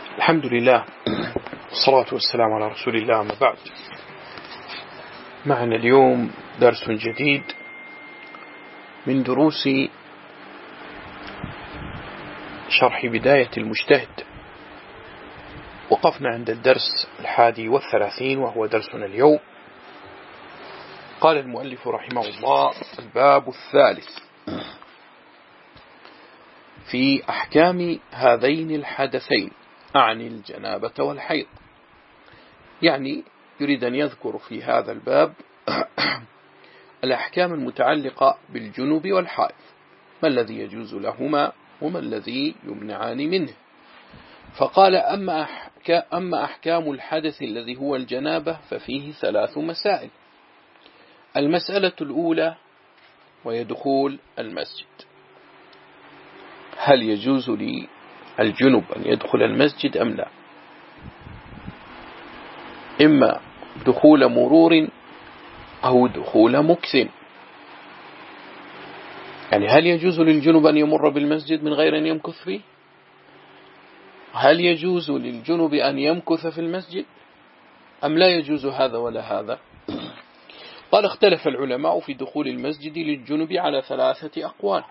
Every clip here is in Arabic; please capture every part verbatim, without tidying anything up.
الحمد لله والصلاة والسلام على رسول الله، أما بعد. معنا اليوم درس جديد من دروس شرح بداية المجتهد. وقفنا عند الدرس الحادي والثلاثين وهو درسنا اليوم. قال المؤلف رحمه الله: الباب الثالث في أحكام هذين الحدثين، أعني الجنابة والحيض. يعني يريد أن يذكر في هذا الباب الأحكام المتعلقة بالجنوب والحائض، ما الذي يجوز لهما وما الذي يمنعان منه. فقال: أما أما أحكام الحدث الذي هو الجنابة ففيه ثلاث مسائل. المسألة الأولى وهي دخول المسجد. هل يجوز للجنب أن يدخل المسجد أم لا؟ إما دخول مرور أو دخول مكث. يعني هل يجوز للجنب أن يمر بالمسجد من غير أن يمكث فيه؟ هل يجوز للجنب أن يمكث في المسجد أم لا يجوز هذا ولا هذا؟ قال: اختلف العلماء في دخول المسجد للجنب على ثلاثة أقوال.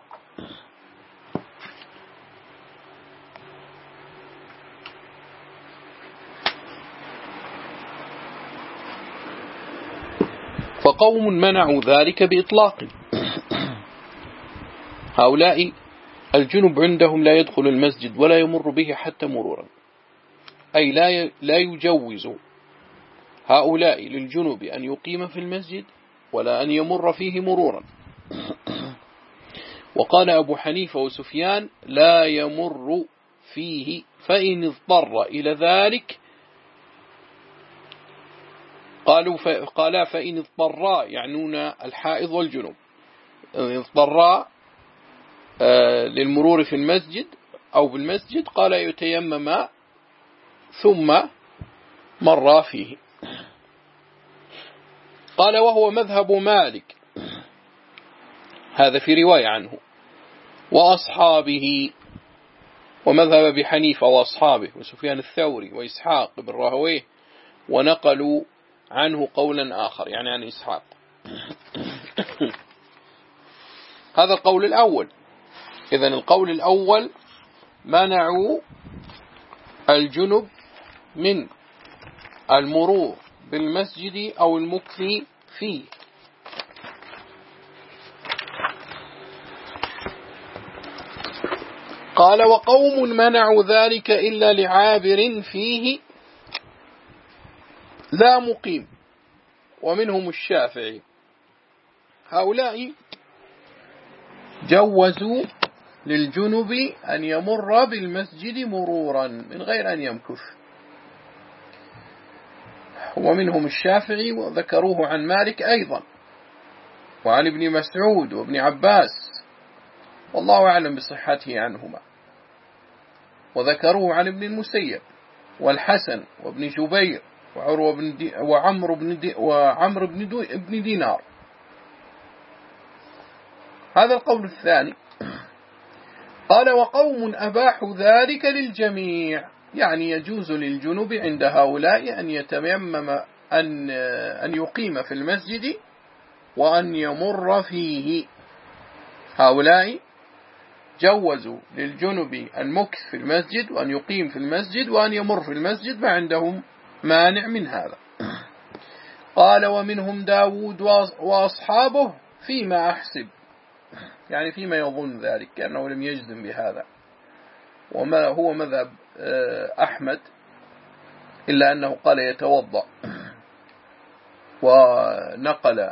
فقوم منعوا ذلك بإطلاق. هؤلاء الجنب عندهم لا يدخل المسجد ولا يمر به حتى مرورا، أي لا لا يجوز هؤلاء للجنب أن يقيم في المسجد ولا أن يمر فيه مرورا. وقال أبو حنيفة وسفيان: لا يمر فيه فإن اضطر إلى ذلك. قالوا قالا فإن اضطرا يعنون الحائض والجنوب، اضطرا للمرور في المسجد أو بالمسجد قال يتيمم ثم مر فيه. قال: وهو مذهب مالك، هذا في رواية عنه، وأصحابه، ومذهب أبي حنيفة وأصحابه وسفيان الثوري وإسحاق بن راهويه، ونقلوا عنه قولا آخر يعني عن إسحاق. هذا القول الأول. إذن القول الأول منعوا الجنب من المرور بالمسجد أو المكث فيه. قال: وقوم منعوا ذلك إلا لعابر فيه لا مقيم، ومنهم الشافعي. هؤلاء جوزوا للجنب أن يمر بالمسجد مرورا من غير أن يمكث، ومنهم الشافعي، وذكروه عن مالك أيضا وعن ابن مسعود وابن عباس، والله أعلم بصحته عنهما. وذكروه عن ابن المسيب والحسن وابن جبير وعروة بن دي وعمر بن دي وعمر بن, دو بن دينار. هذا القول الثاني. قال: وقوم أباحوا ذلك للجميع، يعني يجوز للجنوب عند هؤلاء أن يتيمم أن أن يقيم في المسجد وأن يمر فيه. هؤلاء جوزوا للجنب المكث في المسجد وأن يقيم في المسجد وأن يمر في المسجد، ما عندهم مانع من هذا. قال: ومنهم داود وأصحابه فيما أحسب، يعني فيما يظن ذلك، كأنه لم يجزم بهذا، وما هو مذهب أحمد، إلا أنه قال يتوضأ. ونقل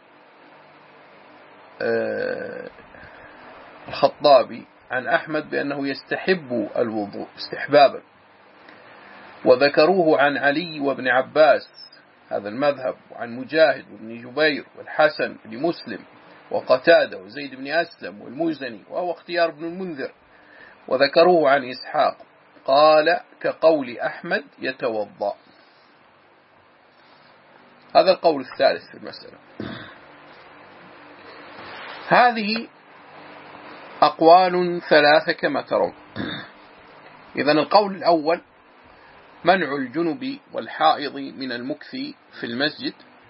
الخطابي عن أحمد بأنه يستحب الوضوء استحبابا، وذكروه عن علي وابن عباس هذا المذهب، وعن مجاهد وابن جبير والحسن بن مسلم وقتادة وزيد بن أسلم والمزني، وهو اختيار ابن المنذر. وذكروه عن إسحاق قال كقول أحمد يتوضأ. هذا القول الثالث في المسألة. هذه أقوال ثلاثة كما ترون. إذن القول الأول منع الجنب والحائض من المكث في المسجد،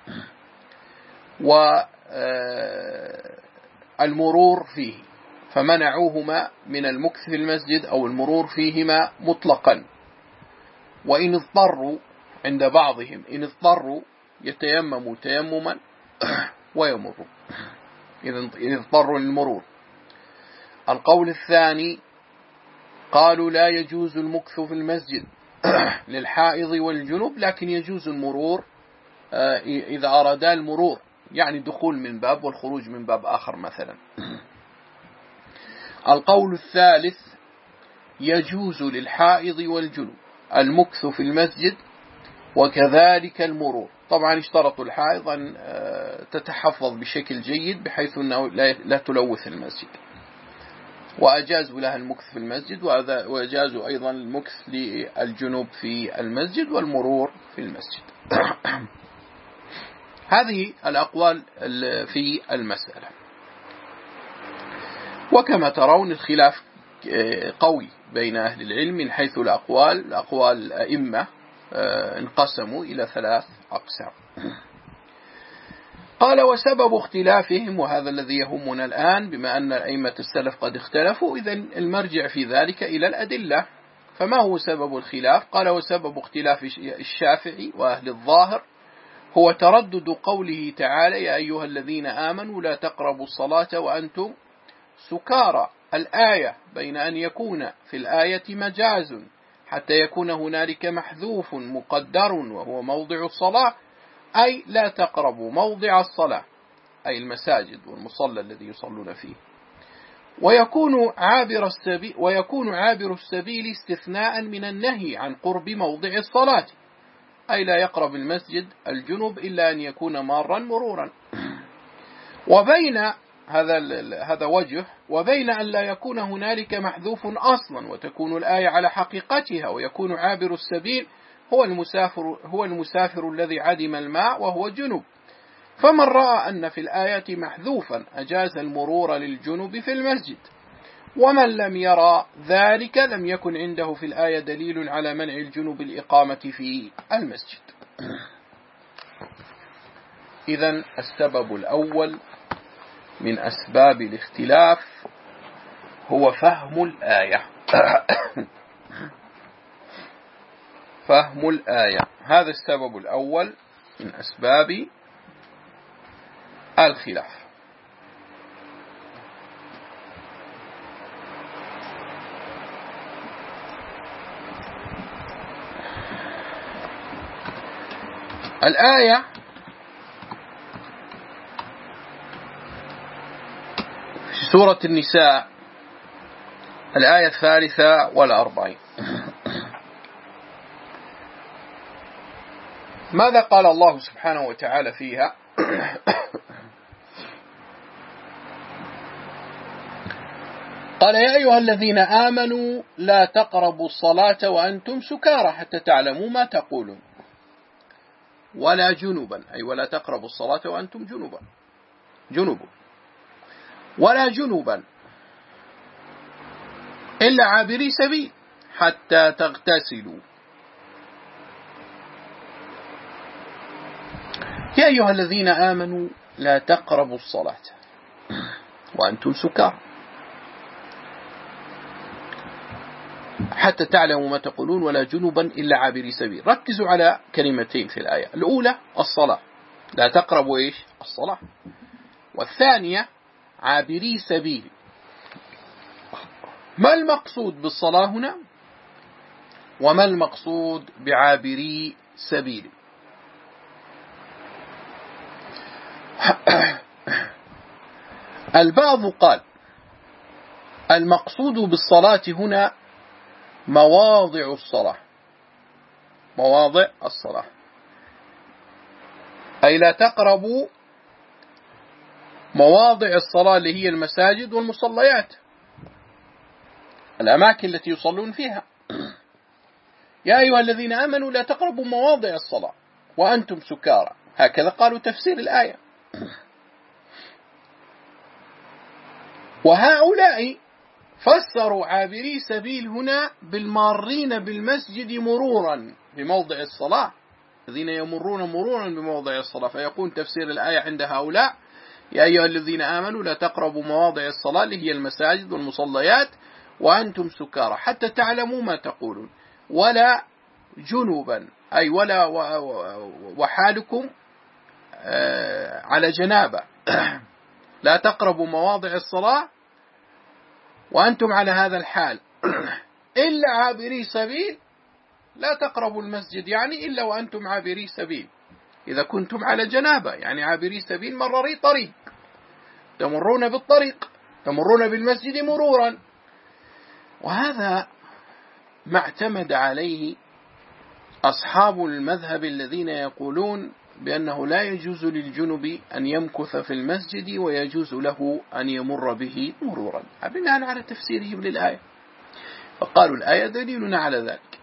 والمرور فيه، فمنعوهما من المكث في المسجد أو المرور فيهما مطلقا. وإن اضطروا عند بعضهم إن اضطروا يتيمموا تيمما ويمروا إن اضطروا للمرور. القول الثاني قالوا لا يجوز المكث في المسجد للحائض والجنوب، لكن يجوز المرور إذا أرادا المرور، يعني دخول من باب والخروج من باب آخر مثلا. القول الثالث يجوز للحائض والجنوب المكث في المسجد وكذلك المرور. طبعا اشترطوا الحائض أن تتحفظ بشكل جيد بحيث أنه لا تلوث المسجد، وأجازوا لها المكث في المسجد، وأجازوا أيضا المكث للجنوب في المسجد والمرور في المسجد. هذه الأقوال في المسألة. وكما ترون الخلاف قوي بين أهل العلم من حيث الأقوال. الأقوال الأئمة انقسموا إلى ثلاث أقسام. قال وسبب اختلافهم، وهذا الذي يهمنا الآن بما أن أئمة السلف قد اختلفوا، إذن المرجع في ذلك إلى الأدلة. فما هو سبب الخلاف؟ قال وسبب اختلاف الشافعي وأهل الظاهر هو تردد قوله تعالى يا أيها الذين آمنوا لا تقربوا الصلاة وأنتم سكارى الآية، بين أن يكون في الآية مجاز حتى يكون هنالك محذوف مقدر وهو موضع الصلاة، أي لا تقربوا موضع الصلاة أي المساجد والمصلى الذي يصلون فيه، ويكون عابر السبيل ويكون عابر السبيل استثناء من النهي عن قرب موضع الصلاة، أي لا يقرب المسجد الجنوب إلا أن يكون مارا مرورا. وبين هذا هذا وجه، وبين أن لا يكون هنالك محذوف أصلا وتكون الآية على حقيقتها، ويكون عابر السبيل هو المسافر هو المسافر الذي عدم الماء وهو جنوب. فمن رأى أن في الآية محذوفا أجاز المرور للجنوب في المسجد، ومن لم يرى ذلك لم يكن عنده في الآية دليل على منع الجنوب الإقامة في المسجد. إذن السبب الأول من أسباب الاختلاف هو فهم الآية. فهم الآية هذا السبب الأول من أسباب الخلاف. الآية في سورة النساء الآية الثالثة والأربعين، ماذا قال الله سبحانه وتعالى فيها؟ قال يا أيها الذين آمنوا لا تقربوا الصلاة وأنتم سكارى حتى تعلموا ما تقولون ولا جنبا، أي ولا تقربوا الصلاة وأنتم جنبا جنب ولا جنبا إلا عابري سبيل حتى تغتسلوا. يا أيها الذين آمنوا لا تقربوا الصلاة وأنتم سكارى حتى تعلموا ما تقولون ولا جنبا إلا عابري سبيل. ركزوا على كلمتين في الآية الأولى الصلاة، لا تقربوا إيش الصلاة، والثانية عابري سبيل. ما المقصود بالصلاة هنا وما المقصود بعابري سبيل؟ البعض قال المقصود بالصلاة هنا مواضع الصلاة، مواضع الصلاة، أي لا تقربوا مواضع الصلاة اللي هي المساجد والمصليات، الأماكن التي يصلون فيها. يا أيها الذين آمنوا لا تقربوا مواضع الصلاة وأنتم سكارى، هكذا قالوا تفسير الآية. وهؤلاء فسروا عابري سبيل هنا بالمارين بالمسجد مرورا بموضع الصلاة، الذين يمرون مرورا بموضع الصلاة، فيكون تفسير الآية عند هؤلاء يا أيها الذين آمنوا لا تقربوا مواضع الصلاة اللي هي المساجد والمصليات وأنتم سكارى حتى تعلموا ما تقولون، ولا جنوبا أي ولا وحالكم على جنابة لا تقربوا مواضع الصلاة وأنتم على هذا الحال إلا عابري سبيل، لا تقربوا المسجد يعني إلا وأنتم عابري سبيل، إذا كنتم على جنابة يعني عابري سبيل مرري طريق، تمرون بالطريق، تمرون بالمسجد مرورا. وهذا ما اعتمد عليه أصحاب المذهب الذين يقولون بأنه لا يجوز للجنب أن يمكث في المسجد ويجوز له أن يمر به مرورا بناء على تفسيرهم للآية، فقالوا الآية دليلنا على ذلك.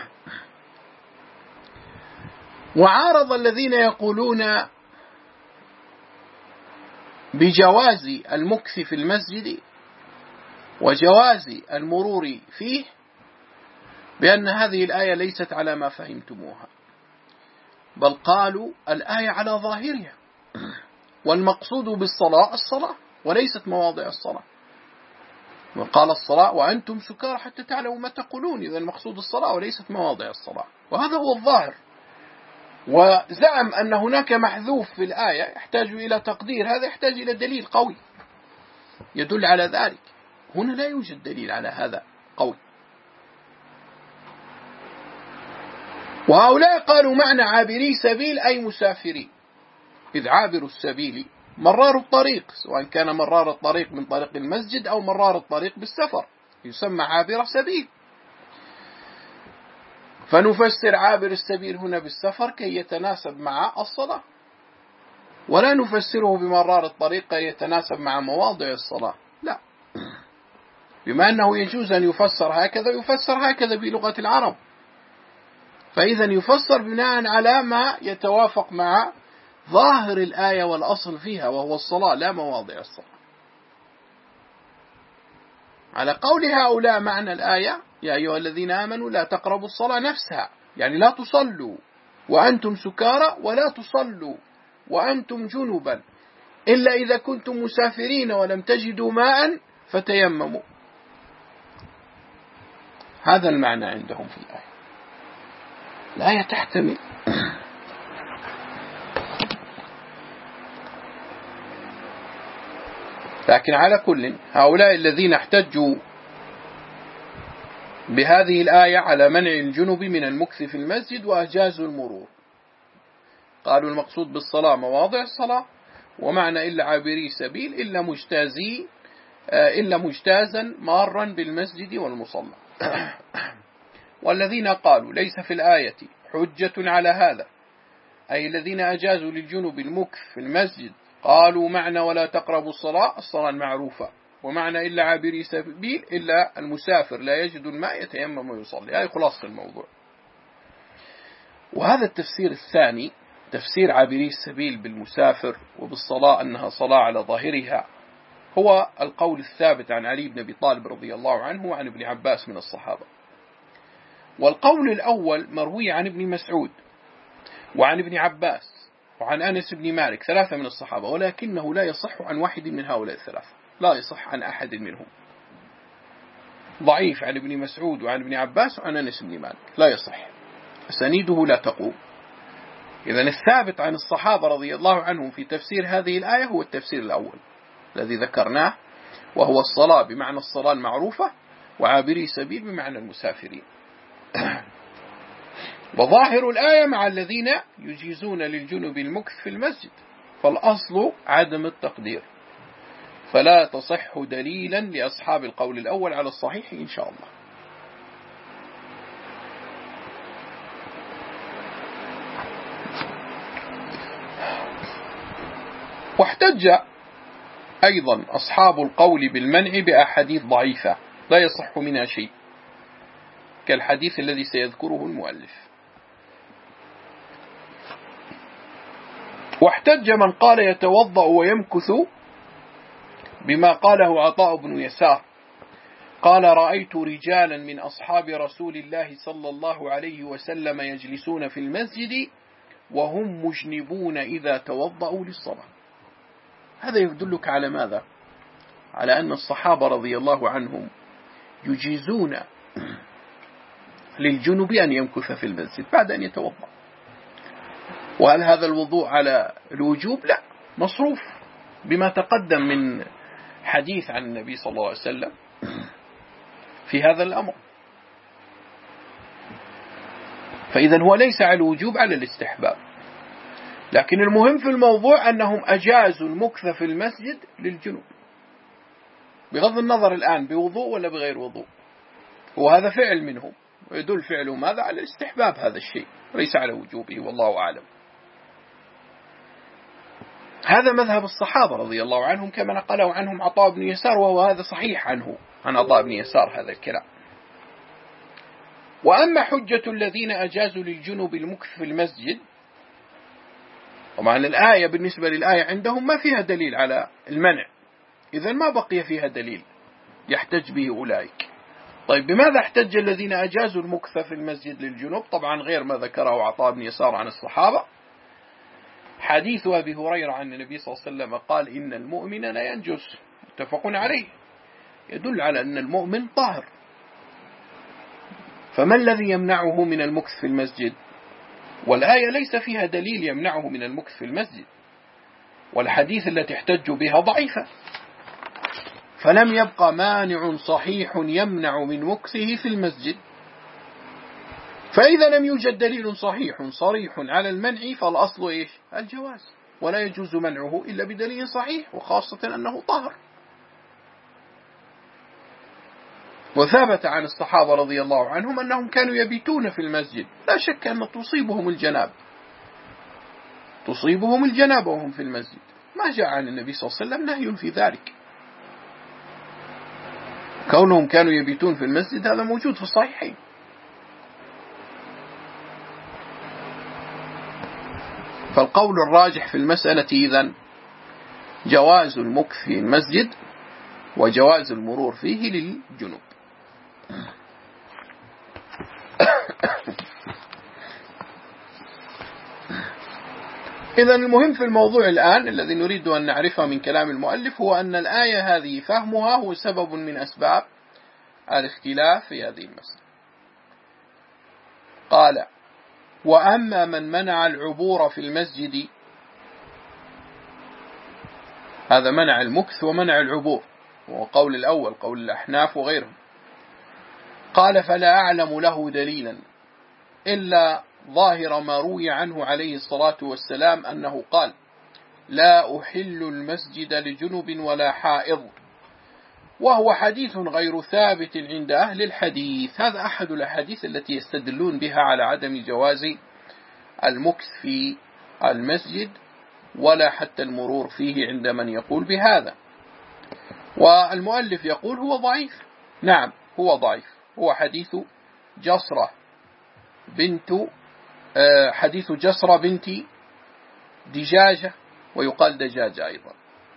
وعارض الذين يقولون بجواز المكث في المسجد وجواز المرور فيه بأن هذه الآية ليست على ما فهمتموها، بل قالوا الآية على ظاهرها، والمقصود بالصلاة الصلاة وليست مواضع الصلاة، وقال الصلاة وأنتم سكارى حتى تعلموا ما تقولون، إذا المقصود الصلاة وليست مواضع الصلاة، وهذا هو الظاهر. وزعم أن هناك محذوف في الآية يحتاج إلى تقدير، هذا يحتاج إلى دليل قوي يدل على ذلك، هنا لا يوجد دليل على هذا قوي. وهؤلاء قالوا معنى عابري سبيل أي مسافرين، إذ عابر السبيل مرار الطريق، سواء كان مرار الطريق من طريق المسجد أو مرار الطريق بالسفر يسمى عابر سبيل، فنفسر عابر السبيل هنا بالسفر كي يتناسب مع الصلاة، ولا نفسره بمرار الطريق كي يتناسب مع مواضع الصلاة، لا، بما أنه يجوز أن يفسر هكذا يفسر هكذا بلغة العرب، فإذا يفسر بناء على ما يتوافق مع ظاهر الآية والأصل فيها وهو الصلاة لا مواضع الصلاة. على قول هؤلاء معنى الآية يا أيها الذين آمنوا لا تقربوا الصلاة نفسها، يعني لا تصلوا وأنتم سكارى ولا تصلوا وأنتم جنبا إلا إذا كنتم مسافرين ولم تجدوا ماء فتيمموا، هذا المعنى عندهم في الآية. الآية تحتمل لكن على كل هؤلاء الذين احتجوا بهذه الآية على منع الجنب من المكث في المسجد وأجازوا المرور، قالوا المقصود بالصلاة مواضع الصلاة، ومعنى إلا عابري سبيل إلا مجتازي إلا مجتازا مارا بالمسجد والمصلى. والذين قالوا ليس في الآية حجة على هذا، أي الذين أجازوا للجنب المكث في المسجد قالوا معنى ولا تقربوا الصلاة الصلاة المعروفة، ومعنى إلا عابري سبيل إلا المسافر لا يجد الماء يتيمم ويصلي، هذه خلاصة الموضوع. وهذا التفسير الثاني تفسير عابري السبيل بالمسافر وبالصلاة أنها صلاة على ظاهرها هو القول الثابت عن علي بن أبي طالب رضي الله عنه وعن ابن عباس من الصحابة. والقول الأول مروي عن ابن مسعود وعن ابن عباس وعن أنس بن مالك، ثلاثة من الصحابة، ولكنه لا يصح عن واحد من هؤلاء الثلاثة، لا يصح عن أحد منهم، ضعيف عن ابن مسعود وعن ابن عباس وعن أنس بن مالك لا يصح، أسانيده لا تقوم. إذن الثابت عن الصحابة رضي الله عنهم في تفسير هذه الآية هو التفسير الأول الذي ذكرناه، وهو الصلاة بمعنى الصلاة المعروفة، وعابري سبيل بمعنى المسافرين. وظاهر الآية مع الذين يجيزون للجنب المكث في المسجد، فالأصل عدم التقدير، فلا تصح دليلا لأصحاب القول الأول على الصحيح إن شاء الله. واحتج أيضا أصحاب القول بالمنع بأحاديث ضعيفة لا يصح منها شيء، كالحديث الذي سيذكره المؤلف. واحتج من قال يتوضأ ويمكث بما قاله عطاء بن يسار قال رأيت رجالا من أصحاب رسول الله صلى الله عليه وسلم يجلسون في المسجد وهم مجنبون إذا توضأوا للصلاة. هذا يدلك على ماذا؟ على أن الصحابة رضي الله عنهم يجيزون للجنب أن يمكث في المسجد بعد أن يتوضأ. وهل هذا الوضوء على الوجوب؟ لا، مصروف بما تقدم من حديث عن النبي صلى الله عليه وسلم في هذا الأمر. فإذا هو ليس على الوجوب، على الاستحباب. لكن المهم في الموضوع أنهم أجازوا المكث في المسجد للجنوب، بغض النظر الآن بوضوء ولا بغير وضوء. وهذا فعل منهم، ويدل فعله ماذا؟ على الاستحباب هذا الشيء، ليس على وجوبه، والله أعلم. هذا مذهب الصحابة رضي الله عنهم كما نقله عنهم عطاء بن يسار، وهو هذا صحيح عنه عن عطاء بن يسار هذا الكلام. وأما حجة الذين أجازوا للجنوب المكث في المسجد، طبعا الآية بالنسبة للآية عندهم ما فيها دليل على المنع، إذن ما بقي فيها دليل يحتج به أولئك. طيب بماذا احتج الذين أجازوا المكث في المسجد للجنوب؟ طبعا غير ما ذكره عطاء بن يسار عن الصحابة، حديث أبي هريرة عن النبي صلى الله عليه وسلم قال إن المؤمن لا ينجس، متفق عليه، يدل على أن المؤمن طاهر. فما الذي يمنعه من المكث في المسجد؟ والآية ليس فيها دليل يمنعه من المكث في المسجد، والحديث التي احتج بها ضعيفة، فلم يبقى مانع صحيح يمنع من مكثه في المسجد. فإذا لم يوجد دليل صحيح صريح على المنع فالأصل إيش؟ الجواز، ولا يجوز منعه إلا بدليل صحيح، وخاصة أنه طاهر. وثبت عن الصحابة رضي الله عنهم أنهم كانوا يبيتون في المسجد، لا شك أن تصيبهم الجناب تصيبهم الجناب وهم في المسجد، ما جاء عن النبي صلى الله عليه وسلم نهي في ذلك. كونهم كانوا يبيتون في المسجد هذا موجود في الصحيحين. فالقول الراجح في المسألة إذن جواز المكث في المسجد وجواز المرور فيه للجنوب. إذن المهم في الموضوع الآن الذي نريد أن نعرفه من كلام المؤلف هو أن الآية هذه فهمها هو سبب من أسباب الاختلاف في هذه المسألة. قال: وأما من منع العبور في المسجد، هذا منع المكث ومنع العبور، وهو قول الأول قول الأحناف وغيرهم. قال: فلا أعلم له دليلا إلا ظاهر ما روي عنه عليه الصلاة والسلام أنه قال: لا أحل المسجد لجنب ولا حائض، وهو حديث غير ثابت عند أهل الحديث. هذا أحد الأحاديث التي يستدلون بها على عدم جواز المكث في المسجد ولا حتى المرور فيه عند من يقول بهذا. والمؤلف يقول هو ضعيف. نعم هو ضعيف، هو حديث جسرة بنت حديث جسرة بنت دجاجة، ويقال دجاجة أيضا،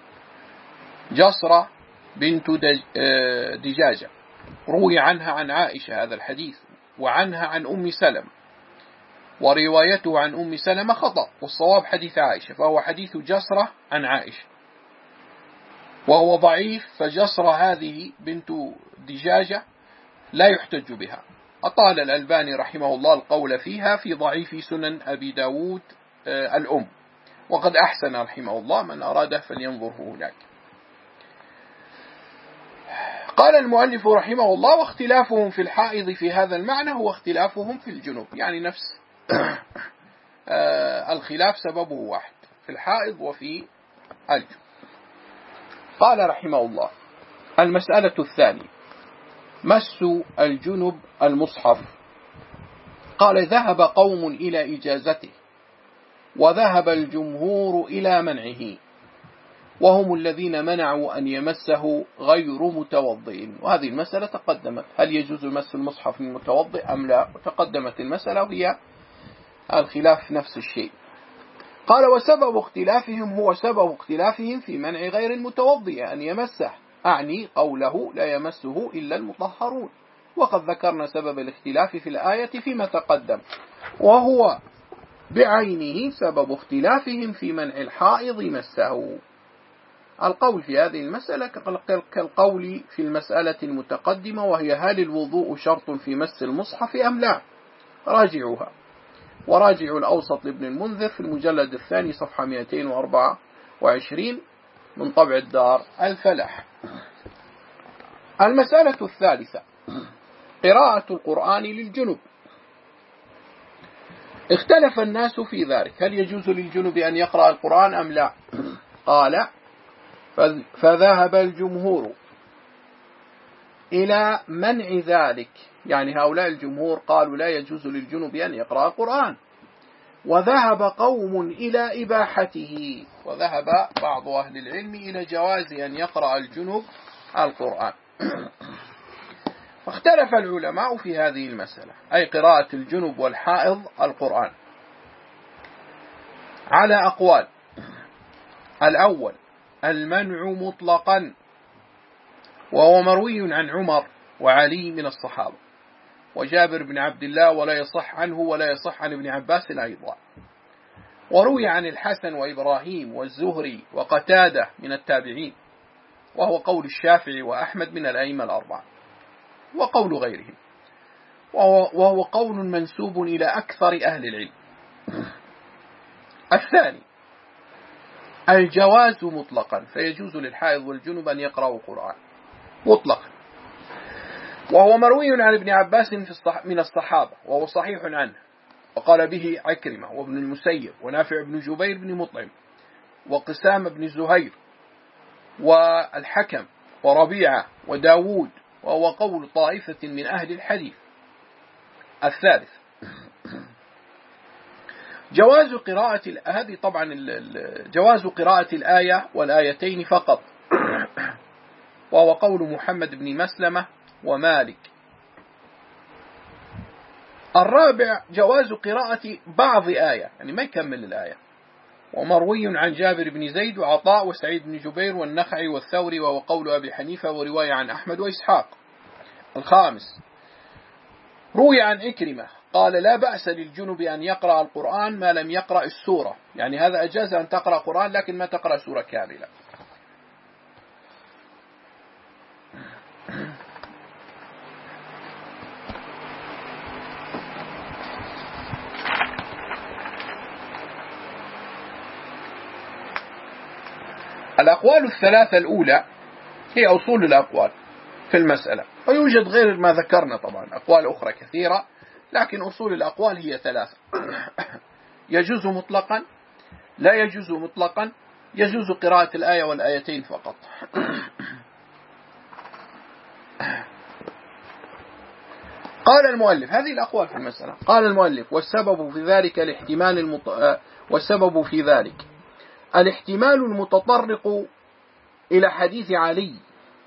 جسرة بنت دجاجة، روي عنها عن عائشة هذا الحديث، وعنها عن أم سلمة، وروايته عن أم سلمة خطأ، والصواب حديث عائشة، فهو حديث جسرة عن عائشة وهو ضعيف. فجسرة هذه بنت دجاجة لا يحتج بها. أطال الألباني رحمه الله القول فيها في ضعيف سنن أبي داود الأم، وقد أحسن رحمه الله، من أراده فلينظره هناك. قال المؤلف رحمه الله: واختلافهم في الحائض في هذا المعنى هو اختلافهم في الجنوب، يعني نفس الخلاف سببه واحد، في الحائض وفي الجنوب. قال رحمه الله: المسألة الثانية مس الجنب المصحف. قال: ذهب قوم إلى إجازته، وذهب الجمهور إلى منعه، وهم الذين منعوا أن يمسه غير متوضئ. وهذه المسألة تقدمت، هل يجوز مس المصحف للمتوضئ أم لا؟ وتقدمت المسألة وهي الخلاف نفس الشيء. قال: وسبب اختلافهم هو سبب اختلافهم في منع غير المتوضئ أن يمسه، أعني قوله لا يمسه إلا المطهرون، وقد ذكرنا سبب الاختلاف في الآية فيما تقدم، وهو بعينه سبب اختلافهم في منع الحائض مسه. القول في هذه المسألة كالقول في المسألة المتقدمة، وهي هل الوضوء شرط في مس المصحف أم لا؟ راجعوها، وراجعوا الأوسط لابن المنذر في المجلد الثاني صفحة مئتين وأربعة وعشرين من طبع الدار الفلاح. المسألة الثالثة قراءة القرآن للجنب. اختلف الناس في ذلك، هل يجوز للجنب أن يقرأ القرآن أم لا؟ قال فذهب الجمهور إلى منع ذلك، يعني هؤلاء الجمهور قالوا لا يجوز للجنب أن يقرأ القرآن، وذهب قوم إلى إباحته، وذهب بعض أهل العلم إلى جواز أن يقرأ الجنب القرآن. فاختلف العلماء في هذه المسألة، أي قراءة الجنب والحائض القرآن، على أقوال. الأول المنع مطلقا، وهو مروي عن عمر وعلي من الصحابة وجابر بن عبد الله، ولا يصح عنه ولا يصح عن ابن عباس أيضا، وروي عن الحسن وإبراهيم والزهري وقتادة من التابعين، وهو قول الشافعي وأحمد من الأئمة الأربعة، وقول غيرهم، وهو قول منسوب إلى أكثر أهل العلم. الثاني الجواز مطلقا، فيجوز للحائض والجنب أن يقرأوا القرآن مطلقا، وهو مروي عن ابن عباس من الصحابة، وهو صحيح عنه، وقال به عكرمة وابن المسيب ونافع بن جبير بن مطعم وقسام بن زهير والحكم وربيعة وداود، وهو قول طائفة من أهل الحديث. الثالث جواز قراءة هذه طبعا جواز قراءة الآية والآيتين فقط، وهو قول محمد بن مسلمة ومالك. الرابع جواز قراءة بعض آية، يعني ما يكمل الآية، ومروي عن جابر بن زيد وعطاء وسعيد بن جبير والنخعي والثوري، وهو قول أبي حنيفة ورواية عن أحمد وإسحاق. الخامس روي عن إكرمة قال لا بأس للجنب أن يقرأ القرآن ما لم يقرأ السورة، يعني هذا أجاز أن تقرأ قرآن لكن ما تقرأ سورة كاملة. الأقوال الثلاثة الأولى هي أصول الأقوال في المسألة، ويوجد غير ما ذكرنا طبعا أقوال أخرى كثيرة، لكن أصول الأقوال هي ثلاثة: يجوز مطلقا، لا يجوز مطلقا، يجوز قراءة الآية والآيتين فقط. قال المؤلف هذه الأقوال في المسألة، قال المؤلف والسبب في ذلك الاحتمال المط... والسبب في ذلك الاحتمال المتطرق إلى حديث علي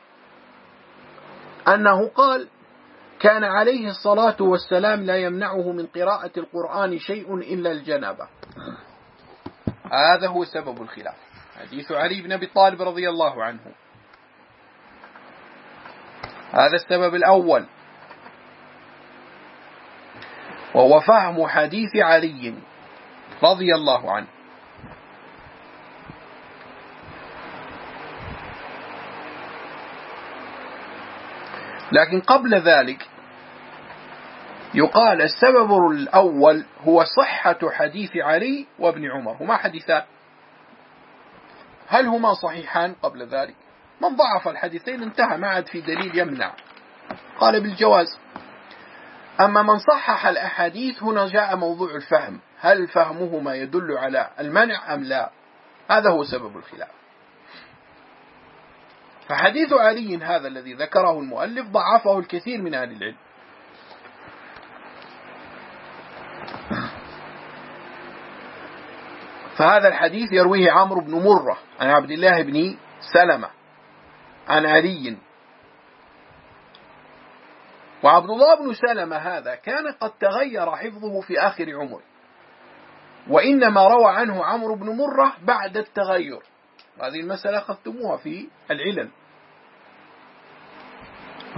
أنه قال كان عليه الصلاة والسلام لا يمنعه من قراءة القرآن شيء إلا الجنابة. هذا هو سبب الخلاف، حديث علي بن أبي طالب رضي الله عنه، هذا السبب الأول، وهو فهم حديث علي رضي الله عنه. لكن قبل ذلك يقال السبب الأول هو صحة حديث علي وابن عمر، هما حديثان، هل هما صحيحان قبل ذلك؟ من ضعف الحديثين انتهى، ما عاد في دليل يمنع، قال بالجواز. أما من صحح الأحاديث هنا جاء موضوع الفهم، هل فهمهما يدل على المنع أم لا؟ هذا هو سبب الخلاف. فحديث علي هذا الذي ذكره المؤلف ضعفه الكثير من أهل العلم، فهذا الحديث يرويه عمرو بن مرة عن عبد الله بن سلمة عن علي، وعبد الله بن سلمة هذا كان قد تغير حفظه في آخر عمره، وإنما روى عنه عمرو بن مرة بعد التغير، هذه المسألة أخذتموها في العلل.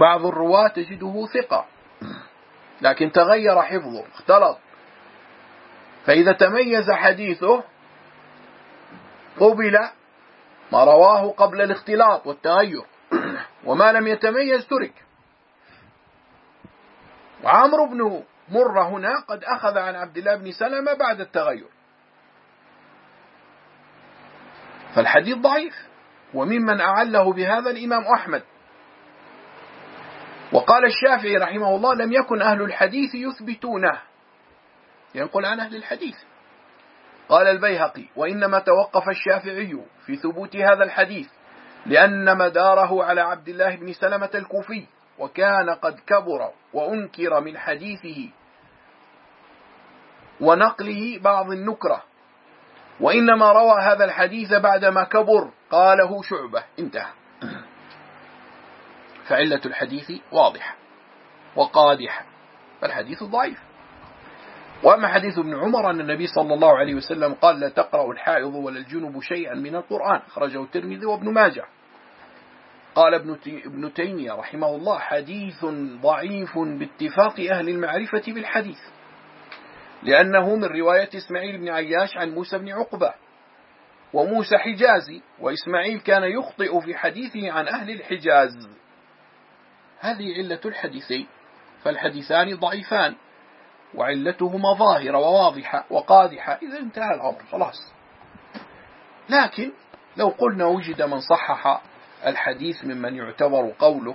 بعض الرواة تجده ثقة لكن تغير حفظه اختلط، فإذا تميز حديثه قبل ما رواه قبل الاختلاط والتغير، وما لم يتميز ترك. وعمرو بن مرة هنا قد أخذ عن عبد الله بن سلمة بعد التغير، فالحديث ضعيف. وممن أعله بهذا الإمام أحمد. وقال الشافعي رحمه الله: لم يكن أهل الحديث يثبتونه، ينقل عن أهل الحديث. قال البيهقي: وإنما توقف الشافعي في ثبوت هذا الحديث لأن مداره على عبد الله بن سلمة الكوفي، وكان قد كبر وأنكر من حديثه ونقله بعض النكرة، وإنما روى هذا الحديث بعدما كبر قاله شعبة. انتهى. فعلة الحديث واضحة وقادحة، فالحديث ضعيف. وأما حديث ابن عمر أن النبي صلى الله عليه وسلم قال: لا تقرأ الحائض ولا الجنب شيئا من القرآن، أخرجه الترمذي وابن ماجه. قال ابن تيمية رحمه الله: حديث ضعيف باتفاق أهل المعرفة بالحديث، لأنه من رواية إسماعيل بن عياش عن موسى بن عقبة، وموسى حجازي، وإسماعيل كان يخطئ في حديثه عن أهل الحجاز. هذه علة الحديثين، فالحديثان ضعيفان وعلتهما ظاهرة وواضحة وقادحة. إذا انتهى الأمر خلاص. لكن لو قلنا وجد من صحح الحديث ممن يعتبر قوله،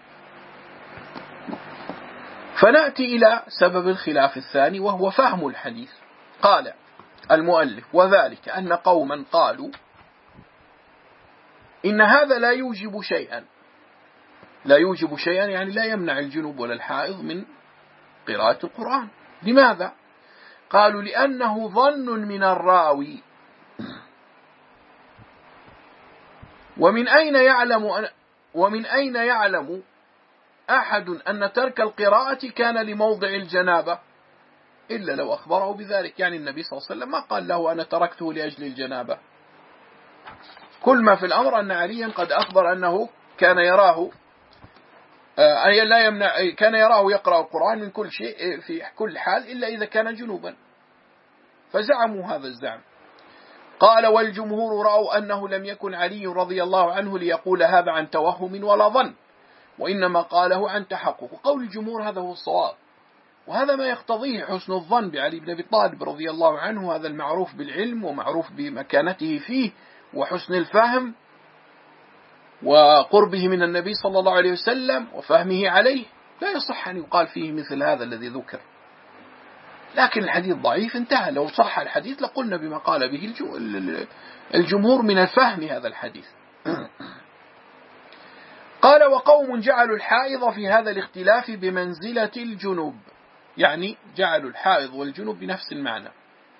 فنأتي إلى سبب الخلاف الثاني وهو فهم الحديث. قال المؤلف: وذلك أن قوما قالوا إن هذا لا يوجب شيئا. لا يوجب شيئا يعني لا يمنع الجنوب ولا الحائض من قراءة القرآن. لماذا؟ قالوا: لأنه ظن من الراوي، ومن أين يعلم ومن أين يعلم أحد أن ترك القراءة كان لموضع الجنابة إلا لو أخبره بذلك. يعني النبي صلى الله عليه وسلم ما قال له: أنا تركته لأجل الجنابة. كل ما في الأمر أن عليا قد أخبر أنه كان يراه أي لا يمنع كان يراه يقرأ القرآن من كل شيء في كل حال إلا إذا كان جنوبا، فزعموا هذا الزعم. قال: والجمهور رأوا أنه لم يكن علي رضي الله عنه ليقول هذا عن توهم ولا ظن، وإنما قاله عن تحقق. قول الجمهور هذا هو الصواب، وهذا ما يقتضيه حسن الظن بعلي بن أبي طالب رضي الله عنه، هذا المعروف بالعلم ومعروف بمكانته فيه وحسن الفهم وقربه من النبي صلى الله عليه وسلم وفهمه عليه. لا يصح أن يقال فيه مثل هذا الذي ذكر. لكن الحديث ضعيف، انتهى. لو صح الحديث لقلنا بما قال به الجمهور من الفهم هذا الحديث. قال: وقوم جعلوا الحائض في هذا الاختلاف بمنزلة الجنوب، يعني جعلوا الحائض والجنوب بنفس المعنى.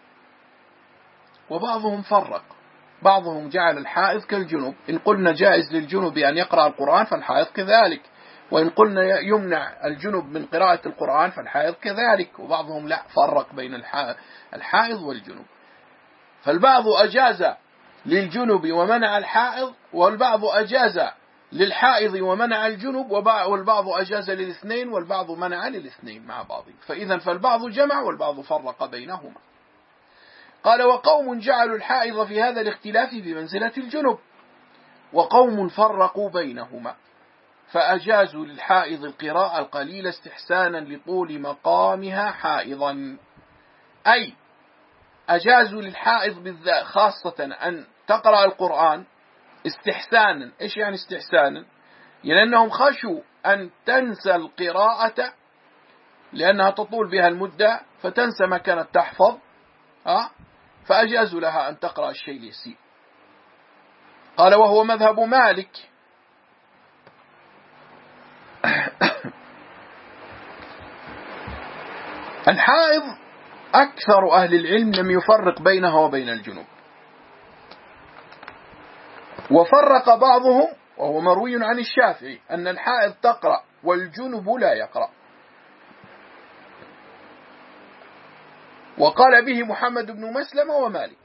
وبعضهم فرق، بعضهم جعل الحائض كالجنوب، إن قلنا جائز للجنوب أن يقرأ القرآن فالحائض كذلك، وإن قلنا يمنع الجنوب من قراءة القرآن فالحائض كذلك. وبعضهم لا، فرق بين الحائض والجنوب، فالبعض أجاز للجنوب ومنع الحائض، والبعض أجاز للحائض ومنع الجنوب، والبعض أجاز للاثنين والبعض منع للاثنين مع بعض. فإذا فالبعض جمع والبعض فرق بينهما. قال: وقوم جعلوا الحائض في هذا الاختلاف بمنزلة الجنوب، وقوم فرقوا بينهما فأجازوا للحائض القراءة القليلة استحسانا لطول مقامها حائضا. أي أجازوا للحائض بالذات خاصة أن تقرأ القرآن استحسانا. إيش يعني استحسانا؟ يعني أنهم خشوا أن تنسى القراءة لأنها تطول بها المدة فتنسى ما كانت تحفظ، أه؟ فأجازوا لها أن تقرأ الشيء اليسير. قال: وهو مذهب مالك. الحائض أكثر أهل العلم لم يفرق بينها وبين الجنوب، وفرق بعضهم وهو مروي عن الشافعي أن الحائض تقرأ والجنب لا يقرأ، وقال به محمد بن مسلمة ومالك.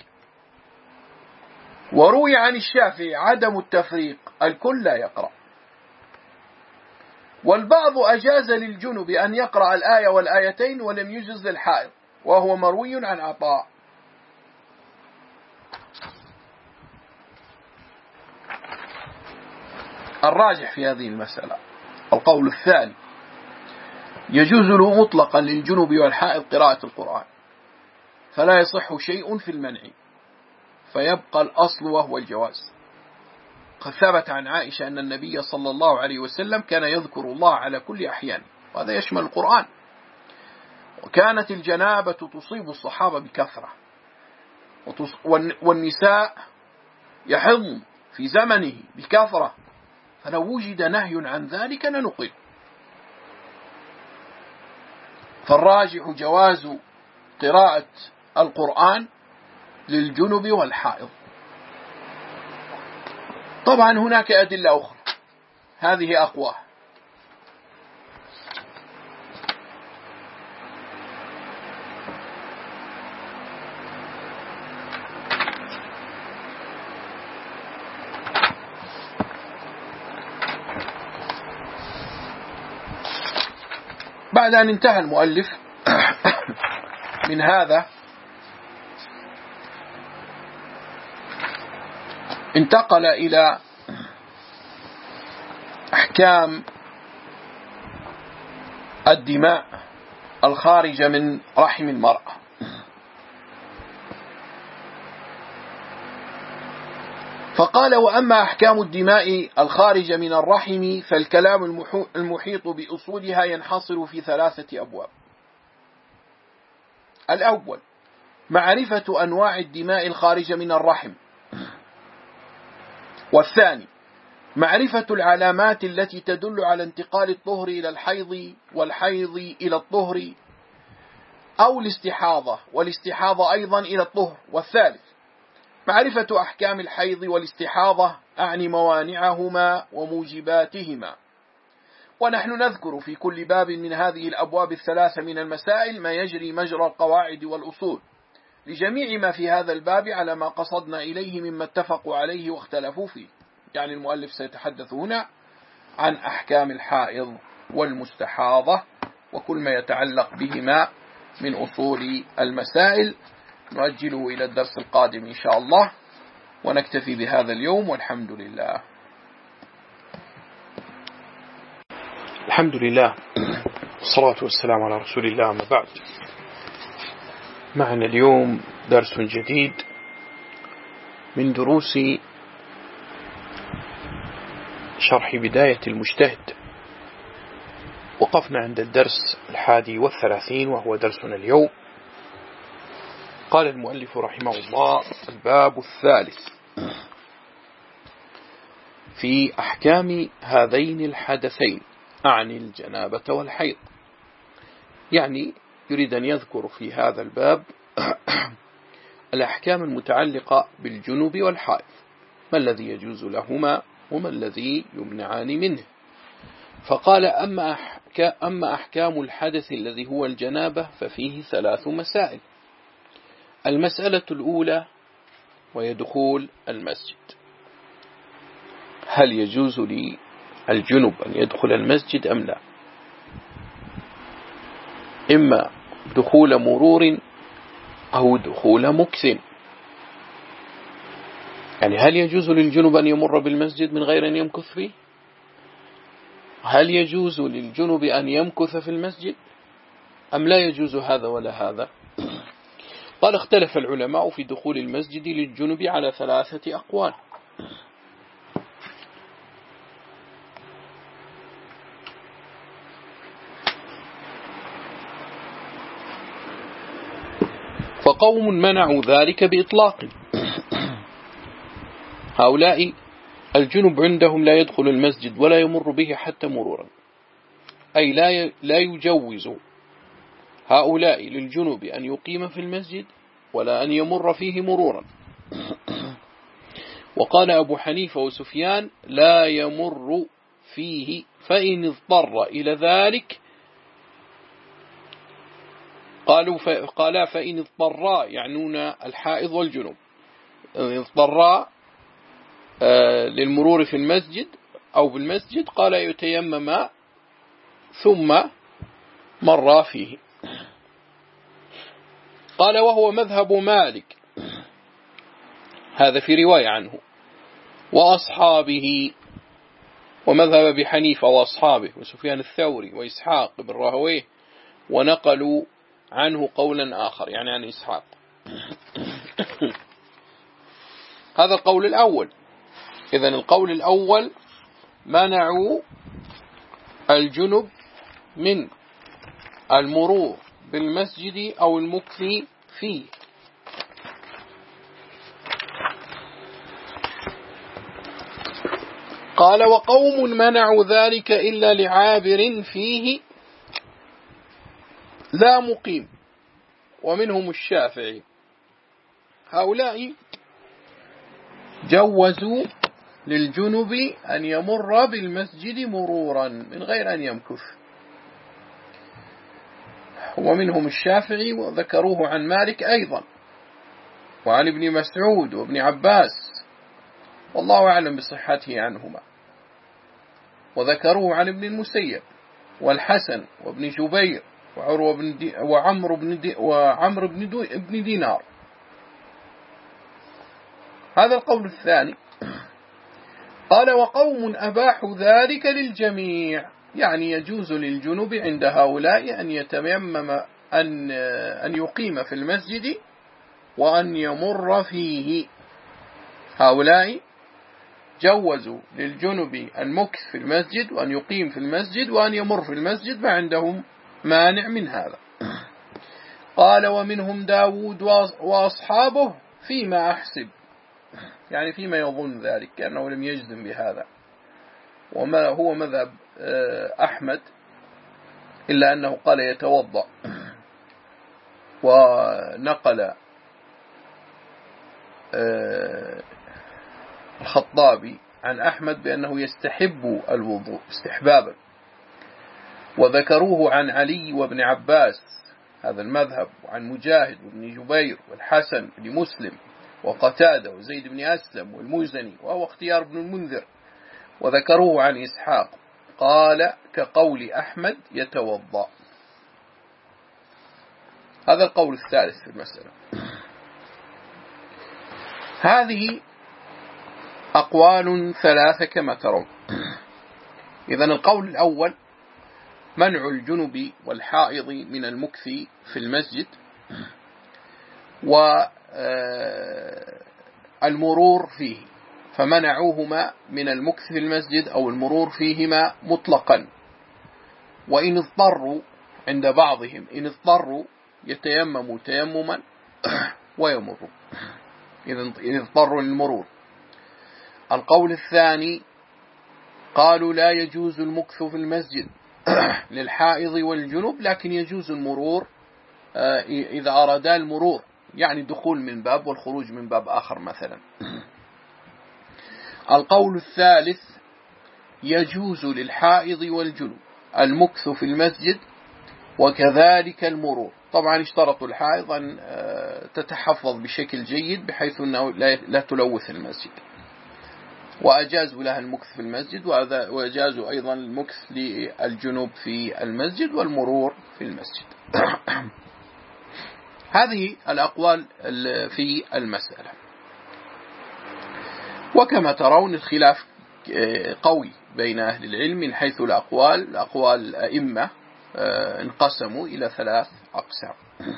وروي عن الشافعي عدم التفريق، الكل لا يقرأ. والبعض أجاز للجنب أن يقرأ الآية والآيتين ولم يجز للحائض، وهو مروي عن عطاء. الراجح في هذه المسألة القول الثاني، يجوز له مطلقا للجنب والحائض قراءة القرآن، فلا يصح شيء في المنع، فيبقى الأصل وهو الجواز. قد ثبت عن عائشة أن النبي صلى الله عليه وسلم كان يذكر الله على كل أحيان، وهذا يشمل القرآن. وكانت الجنابة تصيب الصحابة بكثرة، والنساء يحضن في زمنه بكثرة، فلو وجد نهي عن ذلك لنقل. فالراجح جواز قراءة القرآن للجنب والحائض. طبعا هناك أدلة أخرى، هذه أقوى. بعد أن انتهى المؤلف من هذا انتقل إلى أحكام الدماء الخارجة من رحم المرأة. فقال: وأما أحكام الدماء الخارجة من الرحم فالكلام المحيط بأصولها ينحصر في ثلاثة أبواب. الأول معرفة أنواع الدماء الخارجة من الرحم، والثاني معرفة العلامات التي تدل على انتقال الطهر إلى الحيض والحيض إلى الطهر، أو الاستحاضة والاستحاضة أيضا إلى الطهر، والثالث معرفة أحكام الحيض والاستحاضة أعني موانعهما وموجباتهما. ونحن نذكر في كل باب من هذه الأبواب الثلاثة من المسائل ما يجري مجرى القواعد والأصول لجميع ما في هذا الباب على ما قصدنا إليه مما اتفقوا عليه واختلفوا فيه. يعني المؤلف سيتحدث هنا عن أحكام الحائض والمستحاضة وكل ما يتعلق بهما من أصول المسائل. نؤجله إلى الدرس القادم إن شاء الله، ونكتفي بهذا اليوم، والحمد لله. الحمد لله والصلاة والسلام على رسول الله، أما بعد. معنا اليوم درس جديد من دروس شرح بداية المجتهد. وقفنا عند الدرس الحادي والثلاثين وهو درسنا اليوم. قال المؤلف رحمه الله: الباب الثالث في أحكام هذين الحدثين، أعني الجنابة والحيض. يعني يريد أن يذكر في هذا الباب الأحكام المتعلقة بالجنوب والحائض، ما الذي يجوز لهما وما الذي يمنعان منه. فقال: أما, أما أحكام الحدث الذي هو الجنابة ففيه ثلاث مسائل. المسألة الأولى وهي دخول المسجد. هل يجوز للجنب أن يدخل المسجد أم لا؟ إما دخول مرور أو دخول مكث. يعني هل يجوز للجنب أن يمر بالمسجد من غير أن يمكث فيه؟ هل يجوز للجنب أن يمكث في المسجد أم لا يجوز هذا ولا هذا؟ قال: اختلف العلماء في دخول المسجد للجنب على ثلاثة أقوال. فقوم منعوا ذلك بإطلاق. هؤلاء الجنب عندهم لا يدخل المسجد ولا يمر به حتى مرورا، أي لا لا يجوز هؤلاء للجنب أن يقيم في المسجد ولا أن يمر فيه مرورا. وقال أبو حنيفة وسفيان: لا يمر فيه فإن اضطر إلى ذلك. قالوا قالا فإن اضطرا يعنون الحائض والجنوب، إن اضطرا للمرور في المسجد أو بالمسجد قال يتيمم ثم مر فيه. قال وهو مذهب مالك، هذا في رواية عنه، وأصحابه، ومذهب أبي حنيفة وأصحابه وسفيان الثوري وإسحاق بن راهويه، ونقلوا عنه قولا آخر، يعني عن إسحاق. هذا القول الأول. إذن القول الأول منعوا الجنب من المرور بالمسجد أو المكث فيه. قال وقوم منعوا ذلك إلا لعابر فيه لا مقيم، ومنهم الشافعي. هؤلاء جوزوا للجنب أن يمر بالمسجد مرورا من غير أن يمكث، ومنهم الشافعي، وذكروه عن مالك أيضا، وعن ابن مسعود وابن عباس، والله أعلم بصحته عنهما، وذكروه عن ابن المسيب والحسن وابن جبير وعروة بن دي وعمر بن دي وعمر بن, دي بن دينار. هذا القول الثاني. قال وقوم أباحوا ذلك للجميع، يعني يجوز للجنوب عند هؤلاء أن يتيمم أن أن يقيم في المسجد وأن يمر فيه. هؤلاء جوزوا للجنب المكث في المسجد وأن يقيم في المسجد وأن يمر في المسجد، ما عندهم مانع من هذا. قال ومنهم داود وأصحابه فيما أحسب، يعني فيما يظن ذلك، كأنه لم يجزم بهذا، وما هو مذهب أحمد، إلا أنه قال يتوضأ. ونقل الخطابي عن أحمد بأنه يستحب الوضوء استحبابا، وذكروه عن علي وابن عباس هذا المذهب، وعن مجاهد وابن جبير والحسن بن مسلم وقتادة وزيد بن أسلم والمزني، وهو اختيار ابن المنذر، وذكروه عن إسحاق قال كقول أحمد يتوضأ. هذا القول الثالث في المسألة. هذه أقوال ثلاثة كما ترون. إذن القول الأول منع الجنب والحائض من المكث في المسجد والمرور فيه، فمنعوهما من المكث في المسجد أو المرور فيهما مطلقا. وإن اضطروا عند بعضهم إن اضطروا يتيمموا تيمما ويمروا إن اضطروا للمرور. القول الثاني قالوا لا يجوز المكث في المسجد للحائض والجنوب، لكن يجوز المرور إذا أرادا المرور، يعني الدخول من باب والخروج من باب آخر مثلا. القول الثالث يجوز للحائض والجنوب المكث في المسجد وكذلك المرور. طبعا اشترطوا الحائض أن تتحفظ بشكل جيد بحيث أنه لا تلوث المسجد، وأجازوا لها المكث في المسجد، وأجازوا أيضا المكث للجنوب في المسجد والمرور في المسجد. هذه الأقوال في المسألة. وكما ترون الخلاف قوي بين أهل العلم من حيث الأقوال. الأقوال الأئمة انقسموا إلى ثلاث أقسام.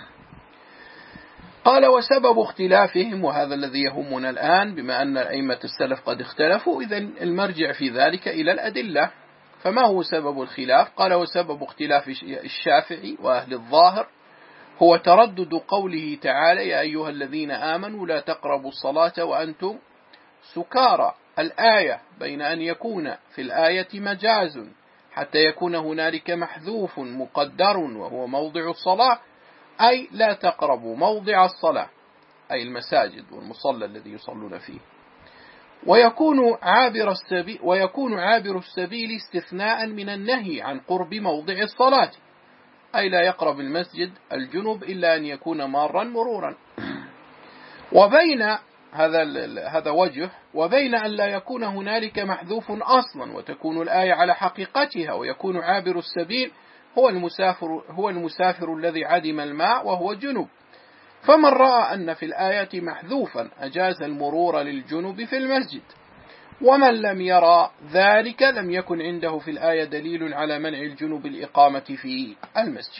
قال وسبب اختلافهم، وهذا الذي يهمنا الآن بما أن أئمة السلف قد اختلفوا، إذن المرجع في ذلك إلى الأدلة. فما هو سبب الخلاف؟ قال وسبب اختلاف الشافعي وأهل الظاهر هو تردد قوله تعالى يا أيها الذين آمنوا لا تقربوا الصلاة وأنتم سكارى، الآية، بين أن يكون في الآية مجاز حتى يكون هنالك محذوف مقدر وهو موضع الصلاة، أي لا تقربوا موضع الصلاة، أي المساجد والمصلى الذي يصلون فيه، ويكون عابر السبيل ويكون عابر السبيل استثناء من النهي عن قرب موضع الصلاة، أي لا يقرب المسجد الجنب إلا أن يكون مارا مرورا. وبين هذا هذا وجه. وبين أن لا يكون هنالك محذوف أصلا وتكون الآية على حقيقتها ويكون عابر السبيل هو المسافر هو المسافر الذي عدم الماء وهو جنب. فمن رأى أن في الآية محذوفا أجاز المرور للجنب في المسجد، ومن لم يرى ذلك لم يكن عنده في الآية دليل على منع الجنب الإقامة في المسجد.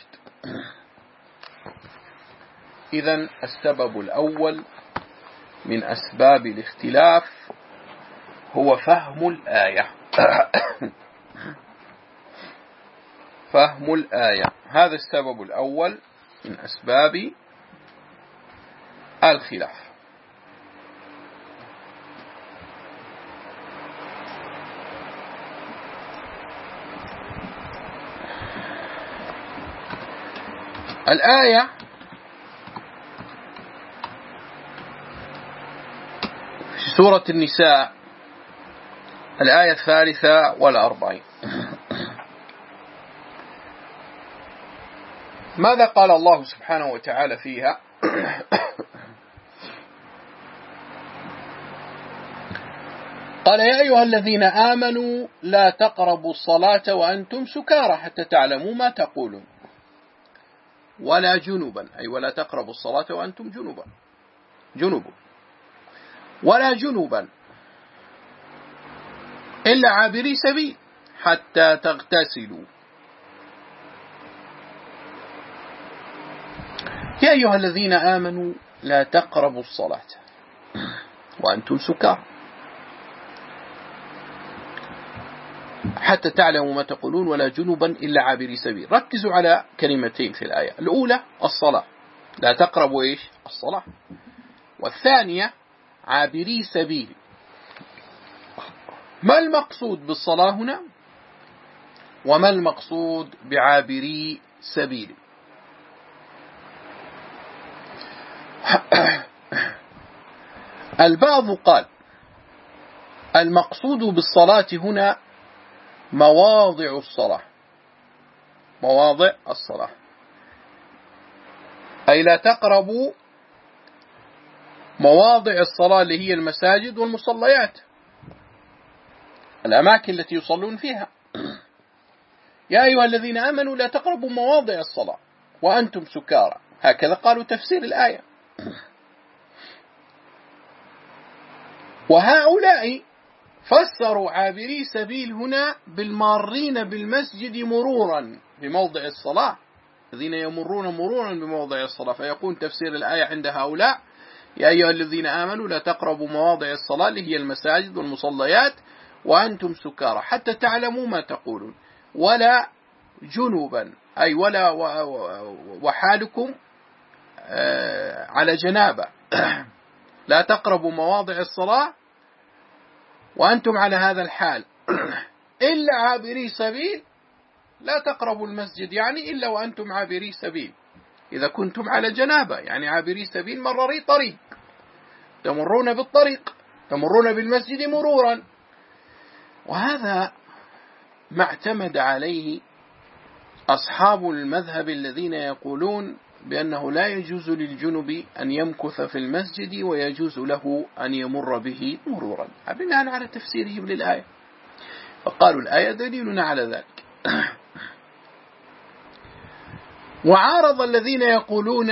إذن السبب الأول من أسباب الاختلاف هو فهم الآية. فهم الآية هذا السبب الأول من أسباب الخلاف. الآية في سورة النساء الآية الثالثة والأربعين، ماذا قال الله سبحانه وتعالى فيها؟ قال: يا أيها الذين آمنوا لا تقربوا الصلاة وأنتم سكارى حتى تعلموا ما تقولون ولا جنبا، أي ولا تقربوا الصلاة وأنتم جنبا جنب ولا جنبا إلا عابري سبيل حتى تغتسلوا. يا أيها الذين آمنوا لا تقربوا الصلاة وأنتم سكارى حتى تعلموا ما تقولون ولا جنبا إلا عابري سبيل. ركزوا على كلمتين في الآية الأولى الصلاة، لا تقربوا إيش الصلاة، والثانية عابري سبيل. ما المقصود بالصلاة هنا وما المقصود بعابري سبيل؟ البعض قال المقصود بالصلاة هنا مواضع الصلاة، مواضع الصلاة، أي لا تقربوا مواضع الصلاة اللي هي المساجد والمصليات، الأماكن التي يصلون فيها. يا أيها الذين آمنوا لا تقربوا مواضع الصلاة وأنتم سكارى، هكذا قالوا تفسير الآية. وهؤلاء فسروا عابري سبيل هنا بالمارين بالمسجد مرورا بموضع الصلاة، الذين يمرون مرورا بموضع الصلاة، فيكون تفسير الآية عند هؤلاء يا أيها الذين آمنوا لا تقربوا مواضع الصلاة اللي هي المساجد والمصليات وأنتم سكارى حتى تعلموا ما تقولون، ولا جنوبا أي ولا وحالكم على جنابة، لا تقربوا مواضع الصلاة وأنتم على هذا الحال إلا عابري سبيل، لا تقربوا المسجد يعني إلا وأنتم عابري سبيل، إذا كنتم على جنابة يعني عابري سبيل مرري طريق، تمرون بالطريق، تمرون بالمسجد مرورا. وهذا ما اعتمد عليه أصحاب المذهب الذين يقولون بأنه لا يجوز للجنب أن يمكث في المسجد ويجوز له أن يمر به مرورا، بناء على تفسيرهم للآية، فقالوا الآية دليلنا على ذلك. وعارض الذين يقولون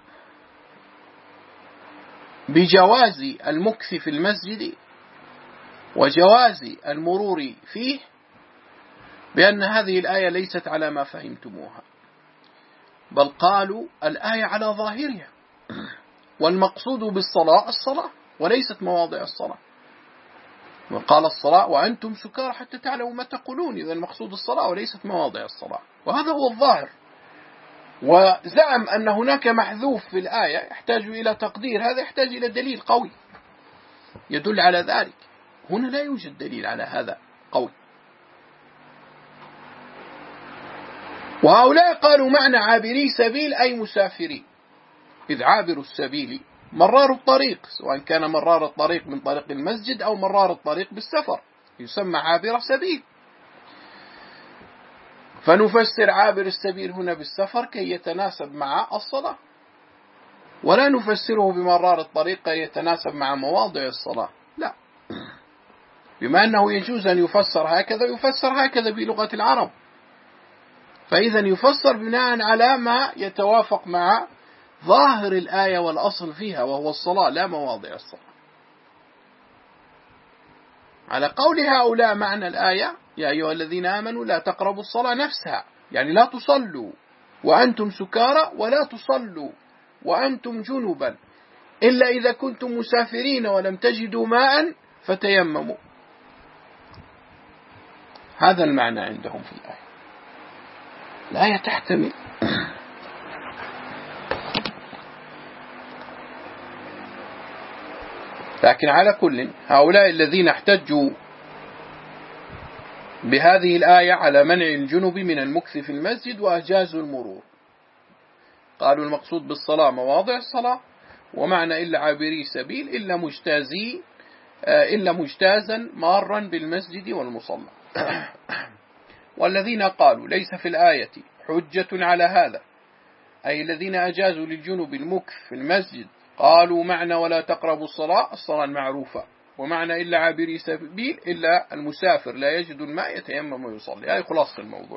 بجواز المكث في المسجد وجواز المرور فيه بأن هذه الآية ليست على ما فهمتموها، بل قالوا الآية على ظاهرها، والمقصود بالصلاة الصلاة وليست مواضع الصلاة، وقال الصلاة وأنتم سكارى حتى تعلموا ما تقولون، إذا المقصود الصلاة وليست مواضع الصلاة، وهذا هو الظاهر. وزعم أن هناك محذوف في الآية يحتاج إلى تقدير، هذا يحتاج إلى دليل قوي يدل على ذلك، هنا لا يوجد دليل على هذا قوي. وهؤلاء قالوا معنى عابري سبيل أي مسافرين، إذ عابر السبيل مرار الطريق، سواء كان مرار الطريق من طريق المسجد أو مرار الطريق بالسفر يسمى عابر سبيل، فنفسر عابر السبيل هنا بالسفر كي يتناسب مع الصلاة. ولا نفسره بمرار الطريق يتناسب مع مواضع الصلاة، لا، بما أنه يجوز أن يفسر هكذا يفسر هكذا بلغة العرب، فإذا يفسر بناء على ما يتوافق مع ظاهر الآية والأصل فيها وهو الصلاة لا مواضع الصلاة. على قول هؤلاء معنى الآية يا أيها الذين آمنوا لا تقربوا الصلاة نفسها، يعني لا تصلوا وأنتم سكارى ولا تصلوا وأنتم جنبا إلا إذا كنتم مسافرين ولم تجدوا ماء فتيمموا. هذا المعنى عندهم في الآية. الآية تحتمل لكن على كل هؤلاء الذين احتجوا بهذه الآية على منع الجنب من المكث في المسجد وأجازوا المرور، قالوا المقصود بالصلاة مواضع الصلاة، ومعنى إلا عابري سبيل إلا مجتازي إلا مجتازا مارا بالمسجد والمصلى. والذين قالوا ليس في الآية حجة على هذا، أي الذين أجازوا للجنب المكث في المسجد، قالوا معنى ولا تقربوا الصلاة الصلاة المعروفة، ومعنى إلا عابري سبيل إلا المسافر لا يجد الماء يتيمم ويصلي. هذه خلاصة الموضوع.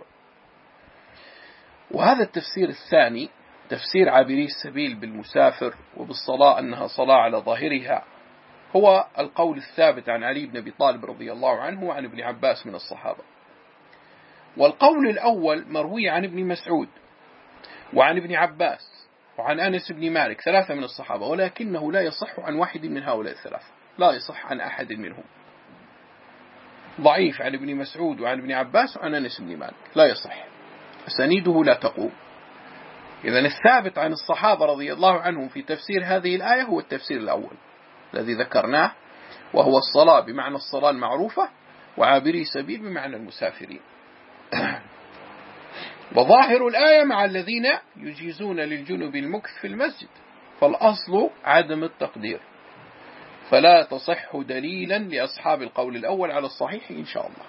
وهذا التفسير الثاني تفسير عابري السبيل بالمسافر وبالصلاة أنها صلاة على ظاهرها هو القول الثابت عن علي بن أبي طالب رضي الله عنه وعن ابن عباس من الصحابة. والقول الأول مروي عن ابن مسعود وعن ابن عباس وعن أنس بن مالك، ثلاثة من الصحابة، ولكنه لا يصح عن واحد من هؤلاء الثلاثة، لا يصح عن أحد منهم، ضعيف عن ابن مسعود وعن ابن عباس وعن أنس بن مالك، لا يصح، أسانيده لا تقوم. إذن الثابت عن الصحابة رضي الله عنهم في تفسير هذه الآية هو التفسير الأول الذي ذكرناه، وهو الصلاة بمعنى الصلاة المعروفة، وعابري سبيل بمعنى المسافرين. وظاهر الآية مع الذين يجيزون للجنب المكث في المسجد، فالأصل عدم التقدير، فلا تصح دليلا لأصحاب القول الأول على الصحيح إن شاء الله.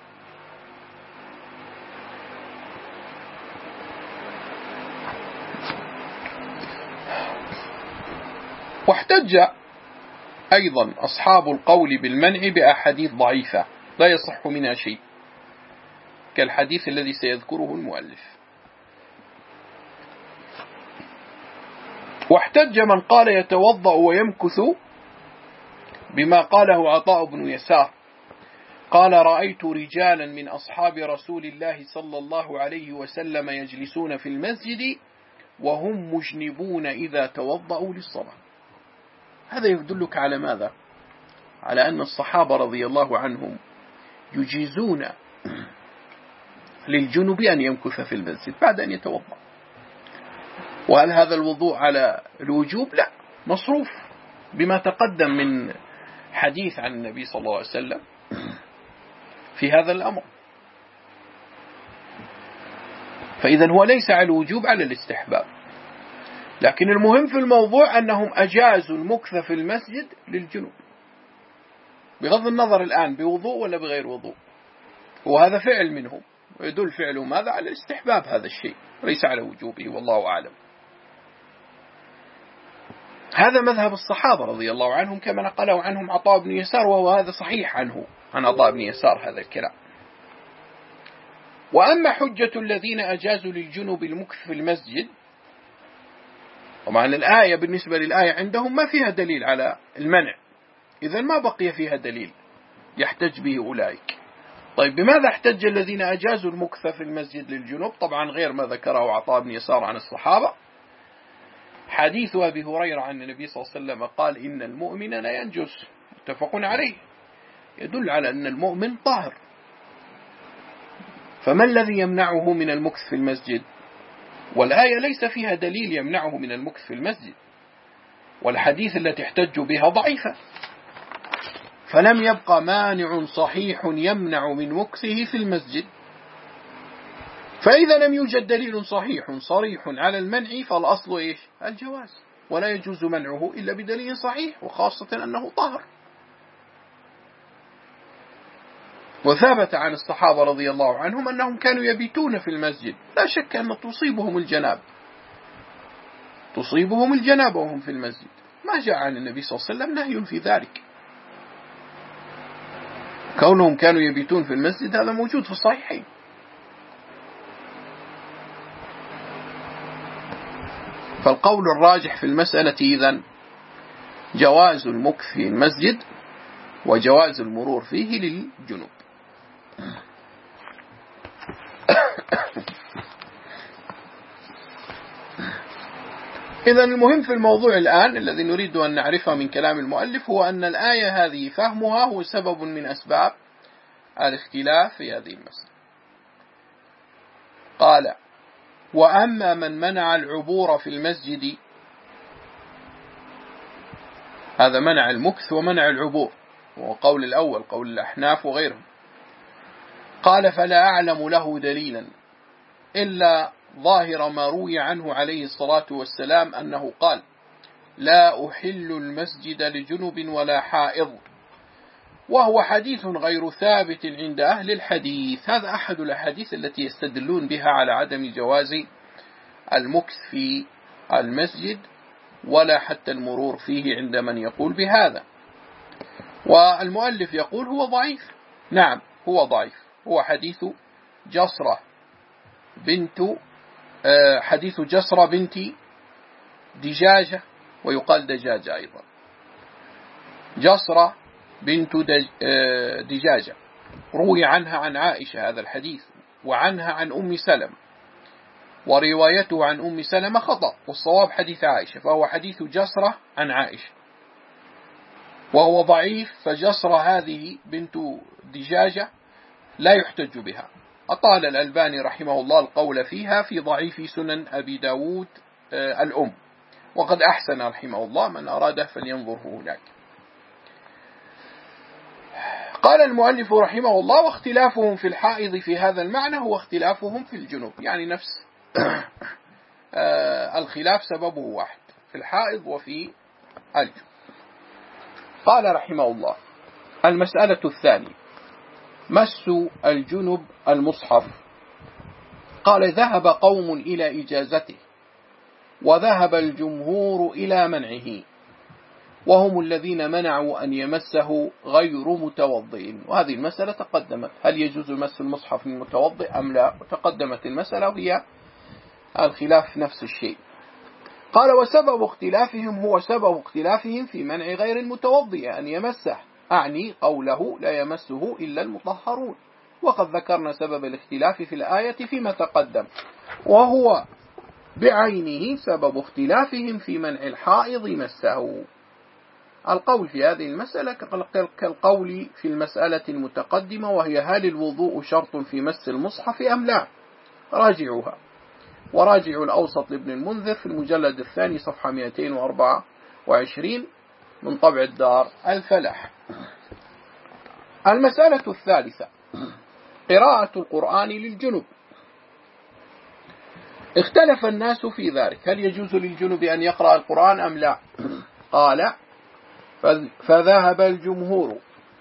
واحتج أيضا أصحاب القول بالمنع بأحاديث ضعيفة لا يصح منها شيء، كالحديث الذي سيذكره المؤلف. واحتج من قال يتوضأ ويمكث بما قاله عطاء بن يسار، قال رأيت رجالا من أصحاب رسول الله صلى الله عليه وسلم يجلسون في المسجد وهم مجنبون إذا توضأوا للصلاة. هذا يدلك على ماذا؟ على أن الصحابة رضي الله عنهم يجيزون للجنب أن يمكث في المسجد بعد أن يتوضأ. وهل هذا الوضوء على الوجوب؟ لا، مصروف بما تقدم من حديث عن النبي صلى الله عليه وسلم في هذا الأمر. فإذا هو ليس على الوجوب، على الاستحباب. لكن المهم في الموضوع أنهم أجازوا المكث في المسجد للجنوب، بغض النظر الآن بوضوء ولا بغير وضوء، وهذا فعل منهم، ويدل فعلهم هذا على الاستحباب هذا الشيء، ليس على وجوبه، والله أعلم. هذا مذهب الصحابة رضي الله عنهم كما نقله عنهم عطاء بن يسار، وهو هذا صحيح عنه عن عطاء بن يسار هذا الكلام. وأما حجة الذين أجازوا للجنوب المكث في المسجد، ومع أن الآية بالنسبة للآية عندهم ما فيها دليل على المنع، إذن ما بقي فيها دليل يحتج به أولئك. طيب بماذا احتج الذين أجازوا المكث في المسجد للجنوب؟ طبعا غير ما ذكره عطاء بن يسار عن الصحابة، حديث أبي هريرة عن النبي صلى الله عليه وسلم قال إن المؤمن لا ينجس، متفق عليه، يدل على أن المؤمن طاهر. فما الذي يمنعه من المكث في المسجد؟ والآية ليس فيها دليل يمنعه من المكث في المسجد، والحديث التي احتجوا بها ضعيفة، فلم يبقى مانع صحيح يمنع من مكثه في المسجد. فإذا لم يوجد دليل صحيح صريح على المنع فالأصل إيش؟ الجواز، ولا يجوز منعه إلا بدليل صحيح، وخاصة أنه طاهر. وثبت عن الصحابة رضي الله عنهم أنهم كانوا يبيتون في المسجد، لا شك أن تصيبهم الجناب، تصيبهم الجنابة وهم في المسجد، ما جاء عن النبي صلى الله عليه وسلم نهي في ذلك. كونهم كانوا يبيتون في المسجد هذا موجود في الصحيحين. فالقول الراجح في المسألة إذن جواز المكث في المسجد وجواز المرور فيه للجنوب. إذن المهم في الموضوع الآن الذي نريد أن نعرفه من كلام المؤلف هو أن الآية هذه فهمها هو سبب من أسباب الاختلاف في هذه المسألة. قال: وأما من منع العبور في المسجد، هذا منع المكث ومنع العبور، وقول الأول قول الأحناف وغيرهم. قال: فلا أعلم له دليلا إلا ظاهر ما روي عنه عليه الصلاة والسلام أنه قال: لا أحل المسجد لجنب ولا حائض، وهو حديث غير ثابت عند أهل الحديث. هذا أحد الأحاديث التي يستدلون بها على عدم جواز المكث في المسجد ولا حتى المرور فيه عند من يقول بهذا. والمؤلف يقول هو ضعيف. نعم هو ضعيف، هو حديث جصرة بنت حديث جصرة بنت دجاجة، ويقال دجاجة أيضا، جصرة بنت دجاجة، روي عنها عن عائشة هذا الحديث، وعنها عن أم سلمة، وروايته عن أم سلمة خطأ، والصواب حديث عائشة، فهو حديث جصرة عن عائشة وهو ضعيف. فجصرة هذه بنت دجاجة لا يحتج بها. أطال الألباني رحمه الله القول فيها في ضعيف سنن أبي داود الأم، وقد أحسن رحمه الله، من أراده فلينظره هناك. قال المؤلف رحمه الله: واختلافهم في الحائض في هذا المعنى هو اختلافهم في الجنوب، يعني نفس الخلاف سببه واحد في الحائض وفي الجنوب. قال رحمه الله: المسألة الثانية مس الجنب المصحف. قال: ذهب قوم إلى إجازته، وذهب الجمهور إلى منعه، وهم الذين منعوا أن يمسه غير متوضئ. وهذه المسألة تقدمت، هل يجوز مس المصحف للمتوضئ أم لا؟ وتقدمت المسألة وهي الخلاف نفس الشيء. قال: وسبب اختلافهم هو سبب اختلافهم في منع غير المتوضئ أن يمسه، أعني قوله لا يمسه إلا المطهرون، وقد ذكرنا سبب الاختلاف في الآية فيما تقدم، وهو بعينه سبب اختلافهم في منع الحائض مسه. القول في هذه المسألة كالقول في المسألة المتقدمة، وهي هل الوضوء شرط في مس المصحف أم لا؟ راجعوها، وراجعوا الأوسط لابن المنذر في المجلد الثاني صفحة مئتين وأربعة وعشرين من طبع الدار الفلاح. المسألة الثالثة قراءة القرآن للجنب. اختلف الناس في ذلك، هل يجوز للجنب أن يقرأ القرآن أم لا؟ قال: فذهب الجمهور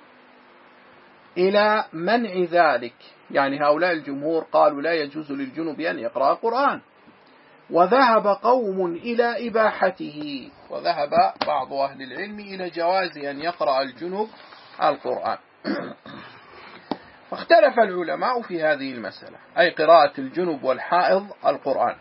إلى منع ذلك، يعني هؤلاء الجمهور قالوا لا يجوز للجنب أن يقرأ القرآن، وذهب قوم إلى إباحته، وذهب بعض أهل العلم إلى جواز أن يقرأ الجنب القرآن. واختلف العلماء في هذه المسألة، أي قراءة الجنب والحائض القرآن،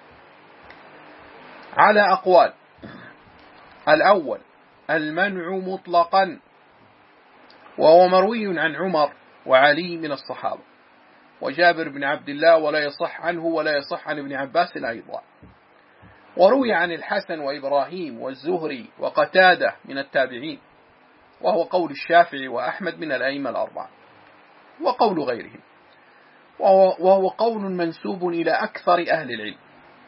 على أقوال. الأول المنع مطلقا، وهو مروي عن عمر وعلي من الصحابة وجابر بن عبد الله، ولا يصح عنه ولا يصح عن ابن عباس أيضا، وروي عن الحسن وإبراهيم والزهري وقتادة من التابعين، وهو قول الشافعي وأحمد من الأئمة الأربعة، وقول غيرهم، وهو قول منسوب إلى أكثر أهل العلم.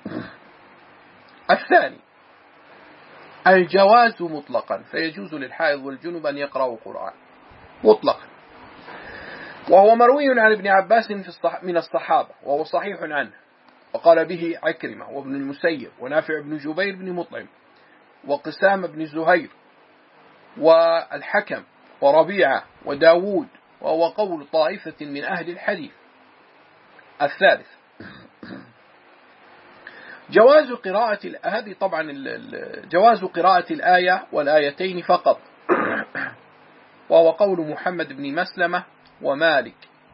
الثاني الجواز مطلقا، فيجوز للحائض والجنب أن يقرأوا القرآن مطلقا، وهو مروي عن ابن عباس من الصحابة، وهو صحيح عنه، وقال به عكرمة وابن المسيب ونافع بن جبير بن مطعم وقسام بن زهير والحكم وربيعة وداود، وهو قول طائفة من أهل الحديث. الثالث جواز قراءة هذه طبعا جواز قراءة الآية والآيتين فقط، وهو قول محمد بن مسلمة ومالك.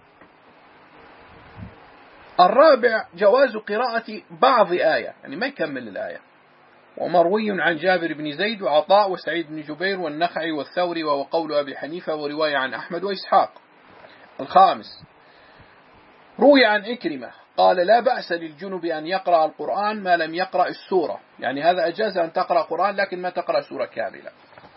الرابع جواز قراءة بعض آية، يعني ما يكمل الآية، ومروي عن جابر بن زيد وعطاء وسعيد بن جبير والنخعي والثوري، وهو قول أبي حنيفة ورواية عن أحمد وإسحاق. الخامس روي عن إكرمة قال لا بأس للجنب أن يقرأ القرآن ما لم يقرأ السورة، يعني هذا أجاز أن تقرأ قرآن لكن ما تقرأ سورة كاملة.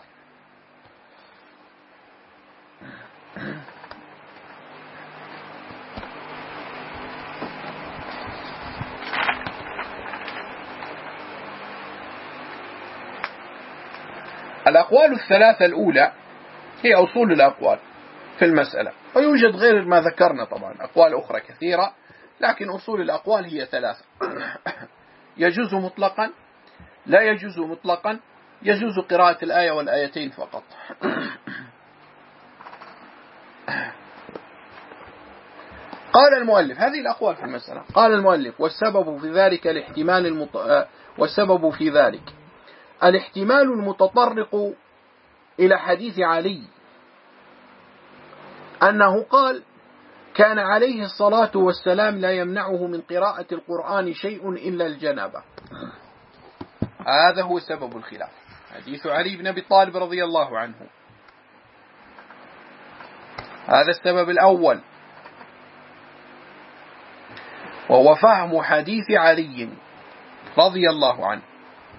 الأقوال الثلاثة الأولى هي أصول الأقوال في المسألة، ويوجد غير ما ذكرنا طبعا أقوال أخرى كثيرة، لكن أصول الأقوال هي ثلاثة: يجوز مطلقا، لا يجوز مطلقا، يجوز قراءة الآية والآيتين فقط. قال المؤلف هذه الأقوال في المسألة. قال المؤلف والسبب في ذلك الاحتمال المط... والسبب في ذلك الاحتمال المتطرق إلى حديث علي أنه قال كان عليه الصلاة والسلام لا يمنعه من قراءة القرآن شيء إلا الجنابة. هذا هو سبب الخلاف، حديث علي بن أبي طالب رضي الله عنه. هذا السبب الأول، وهو فهم حديث علي رضي الله عنه.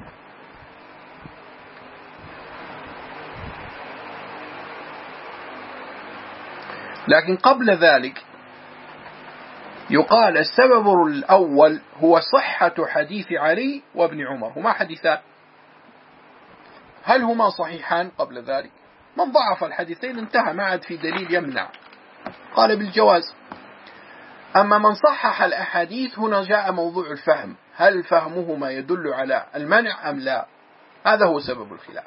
لكن قبل ذلك يقال السبب الأول هو صحة حديث علي وابن عمر. هما حديثان، هل هما صحيحان قبل ذلك؟ من ضعف الحديثين انتهى، ما عاد في دليل يمنع، قال بالجواز. أما من صحح الأحاديث هنا جاء موضوع الفهم، هل فهمهما يدل على المنع أم لا؟ هذا هو سبب الخلاف.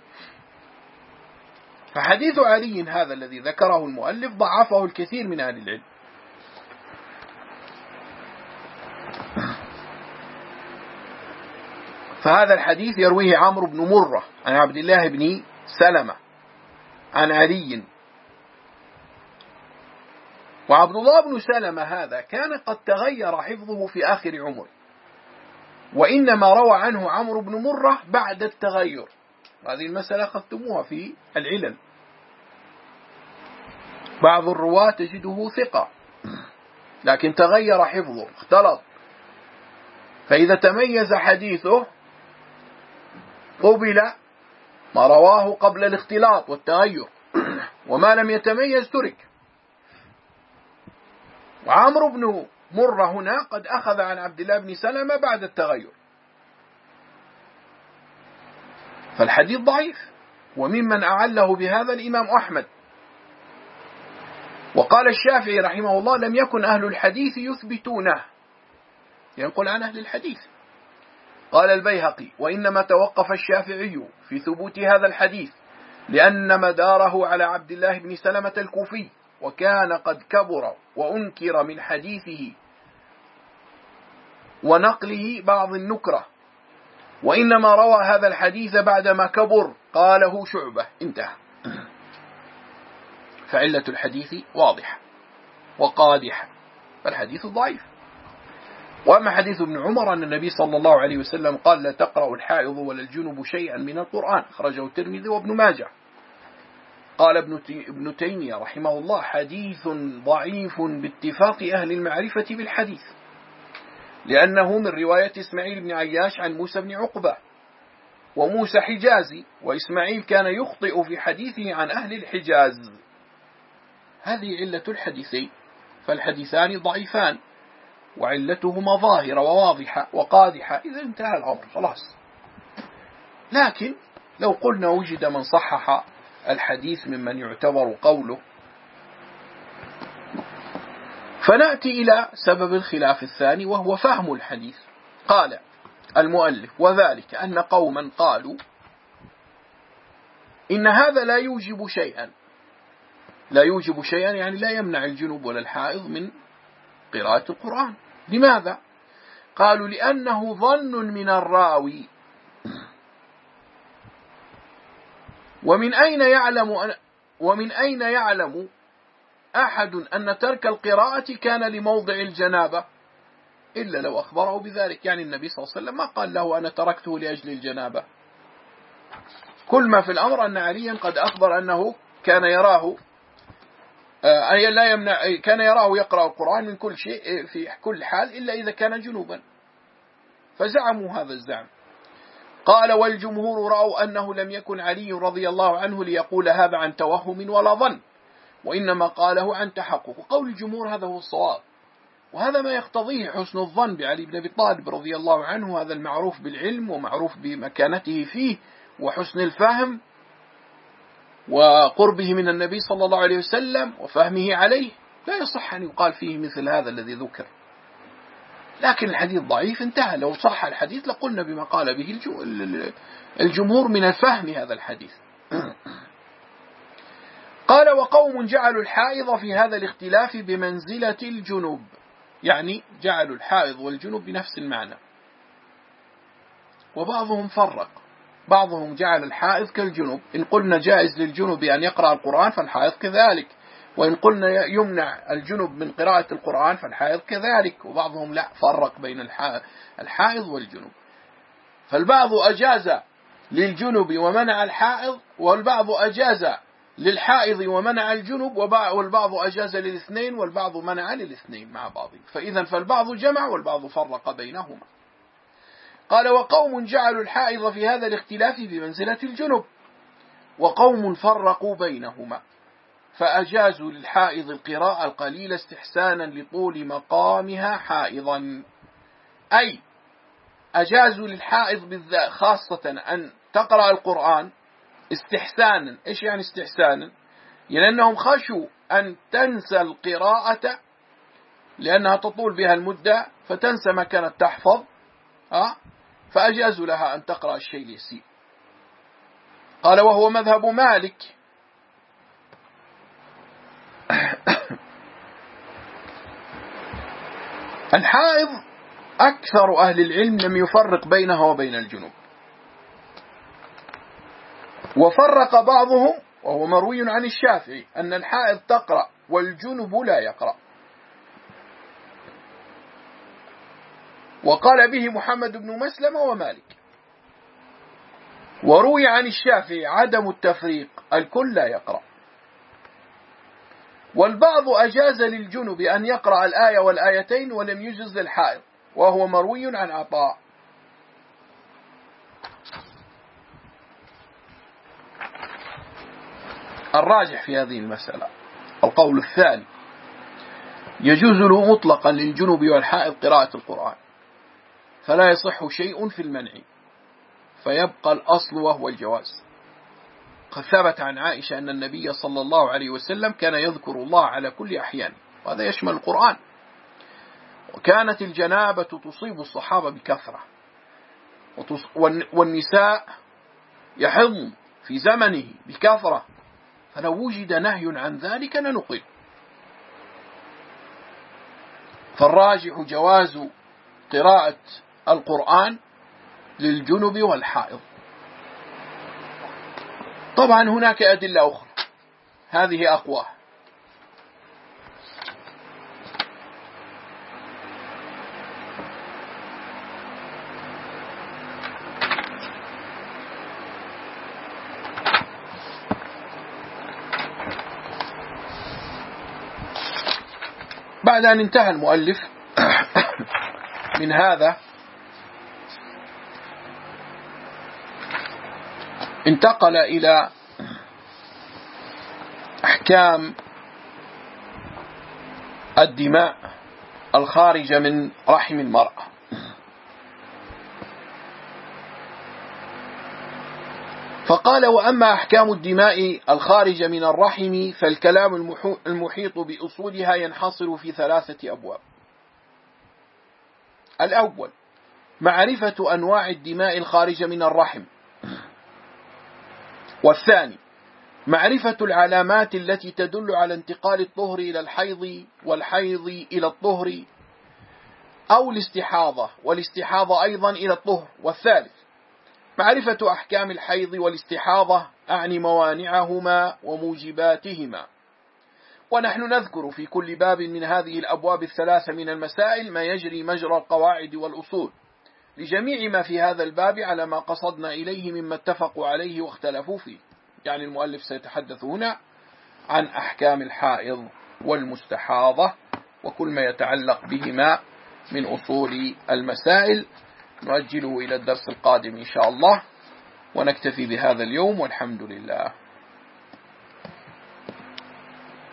فحديث علي هذا الذي ذكره المؤلف ضعفه الكثير من أهل العلم، فهذا الحديث يرويه عمرو بن مرة عن عبد الله بن سلمة عن علي، وعبد الله بن سلمة هذا كان قد تغير حفظه في آخر عمره، وإنما روى عنه عمرو بن مرة بعد التغير. هذه المسألة أخذتموها في العلل، بعض الرواة تجده ثقة لكن تغير حفظه، اختلط، فإذا تميز حديثه قبل ما رواه قبل الاختلاط والتغير، وما لم يتميز ترك. وعمرو بن مرة هنا قد أخذ عن عبد الله بن سلمة بعد التغير، فالحديث ضعيف. وممن أعله بهذا الإمام أحمد. وقال الشافعي رحمه الله لم يكن أهل الحديث يثبتونه، ينقل عن أهل الحديث. قال البيهقي وإنما توقف الشافعي في ثبوت هذا الحديث لأن مداره على عبد الله بن سلمة الكوفي، وكان قد كبر وأنكر من حديثه ونقله بعض النكرة، وإنما روى هذا الحديث بعدما كبر، قاله شعبة، انتهى. فعلة الحديث واضحة وقادحة، فالحديث ضعيف. وأما حديث ابن عمر أن النبي صلى الله عليه وسلم قال لا تقرأ الحائض ولا الجنب شيئا من القرآن، أخرجه الترمذي وابن ماجه. قال ابن تيمية رحمه الله حديث ضعيف باتفاق أهل المعرفة بالحديث، لأنه من رواية إسماعيل بن عياش عن موسى بن عقبة، وموسى حجازي، وإسماعيل كان يخطئ في حديثه عن أهل الحجاز. هذه علة الحديثين، فالحديثان ضعيفان وعلتهما ظاهرة وواضحة وقادحة، إذا انتهى الأمر خلاص. لكن لو قلنا وجد من صحح الحديث ممن يعتبر قوله، فنأتي إلى سبب الخلاف الثاني وهو فهم الحديث. قال المؤلف وذلك أن قوما قالوا إن هذا لا يوجب شيئا، لا يوجب شيئا يعني لا يمنع الجنوب ولا الحائض من قراءة القرآن. لماذا؟ قالوا لأنه ظن من الراوي. ومن أين يعلم ومن أين يعلم أحد أن ترك القراءة كان لموضع الجنابة إلا لو أخبره بذلك. يعني النبي صلى الله عليه وسلم ما قال له أنا تركته لأجل الجنابة. كل ما في الأمر أن عليا قد أخبر أنه كان يراه أي لا يمنع كان يراه يقرأ القرآن من كل شيء في كل حال إلا إذا كان جنوبا، فزعموا هذا الزعم. قال والجمهور رأوا أنه لم يكن علي رضي الله عنه ليقول هذا عن توهم ولا ظن، وإنما قاله عن تحقق. وقول الجمهور هذا هو الصواب، وهذا ما يقتضيه حسن الظن بعلي بن أبي طالب رضي الله عنه، هذا المعروف بالعلم ومعروف بمكانته فيه وحسن الفهم وقربه من النبي صلى الله عليه وسلم وفهمه عليه. لا يصح أن يقال فيه مثل هذا الذي ذكر، لكن الحديث ضعيف انتهى. لو صح الحديث لقلنا بما قال به الجمهور من الفهم هذا الحديث. قال وقوم جعلوا الحائض في هذا الاختلاف بمنزلة الجنوب، يعني جعلوا الحائض والجنوب بنفس المعنى. وبعضهم فرق، بعضهم جعل الحائض كالجنوب، إن قلنا جائز للجنوب أن يقرأ القرآن فالحائض كذلك، وإن قلنا يمنع الجنوب من قراءة القرآن فالحائض كذلك. وبعضهم لا، فرق بين الحائض والجنوب، فالبعض أجاز للجنوب ومنع الحائض، والبعض أجاز للحائض ومنع الجنوب، والبعض أجاز للاثنين والبعض منع للاثنين مع بعض. فإذا فالبعض جمع والبعض فرق بينهما. قال وقوم جعلوا الحائض في هذا الاختلاف بمنزلة الجنوب، وقوم فرقوا بينهما فأجازوا للحائض القراءة القليلة استحسانا لطول مقامها حائضا، أي أجازوا للحائض بالذات خاصة أن تقرأ القرآن استحسانا. إيش يعني استحسانا؟ يعني أنهم خشوا أن تنسى القراءة لأنها تطول بها المدة فتنسى ما كانت تحفظ، أه؟ فأجازوا لها أن تقرأ الشيء اليسير. قال وهو مذهب مالك. الحائض أكثر أهل العلم لم يفرق بينها وبين الجنوب، وفرق بعضهم وهو مروي عن الشافعي أن الحائض تقرأ والجنوب لا يقرأ، وقال به محمد بن مسلمة ومالك. وروي عن الشافعي عدم التفريق، الكل لا يقرأ. والبعض أجاز للجنب أن يقرأ الآية والآيتين ولم يجز للحائض، وهو مروي عن عطاء. الراجح في هذه المسألة القول الثاني، يجوز له مطلقا للجنب والحائض قراءة القرآن، فلا يصح شيء في المنع، فيبقى الأصل وهو الجواز. قد ثبت عن عائشة أن النبي صلى الله عليه وسلم كان يذكر الله على كل أحيان، وهذا يشمل القرآن. وكانت الجنابة تصيب الصحابة بكثرة، والنساء يحضن في زمنه بكثرة، فلو وجد نهي عن ذلك لنقل. فالراجح جواز قراءة القرآن للجنب والحائض. طبعا هناك أدلة أخرى، هذه أقوى. بعد أن انتهى المؤلف من هذا انتقل إلى أحكام الدماء الخارجة من رحم المرأة. فقال وأما أحكام الدماء الخارجة من الرحم فالكلام المحيط بأصولها ينحصر في ثلاثة أبواب. الأول معرفة أنواع الدماء الخارجة من الرحم، والثاني معرفة العلامات التي تدل على انتقال الطهر إلى الحيض والحيض إلى الطهر، أو الاستحاضة، والاستحاضة أيضا إلى الطهر. والثالث معرفة أحكام الحيض والاستحاضة، أعني موانعهما وموجباتهما. ونحن نذكر في كل باب من هذه الأبواب الثلاثة من المسائل ما يجري مجرى القواعد والأصول لجميع ما في هذا الباب على ما قصدنا إليه مما اتفقوا عليه واختلفوا فيه. يعني المؤلف سيتحدث هنا عن أحكام الحائض والمستحاضة وكل ما يتعلق بهما من أصول المسائل. نؤجله إلى الدرس القادم إن شاء الله، ونكتفي بهذا اليوم والحمد لله.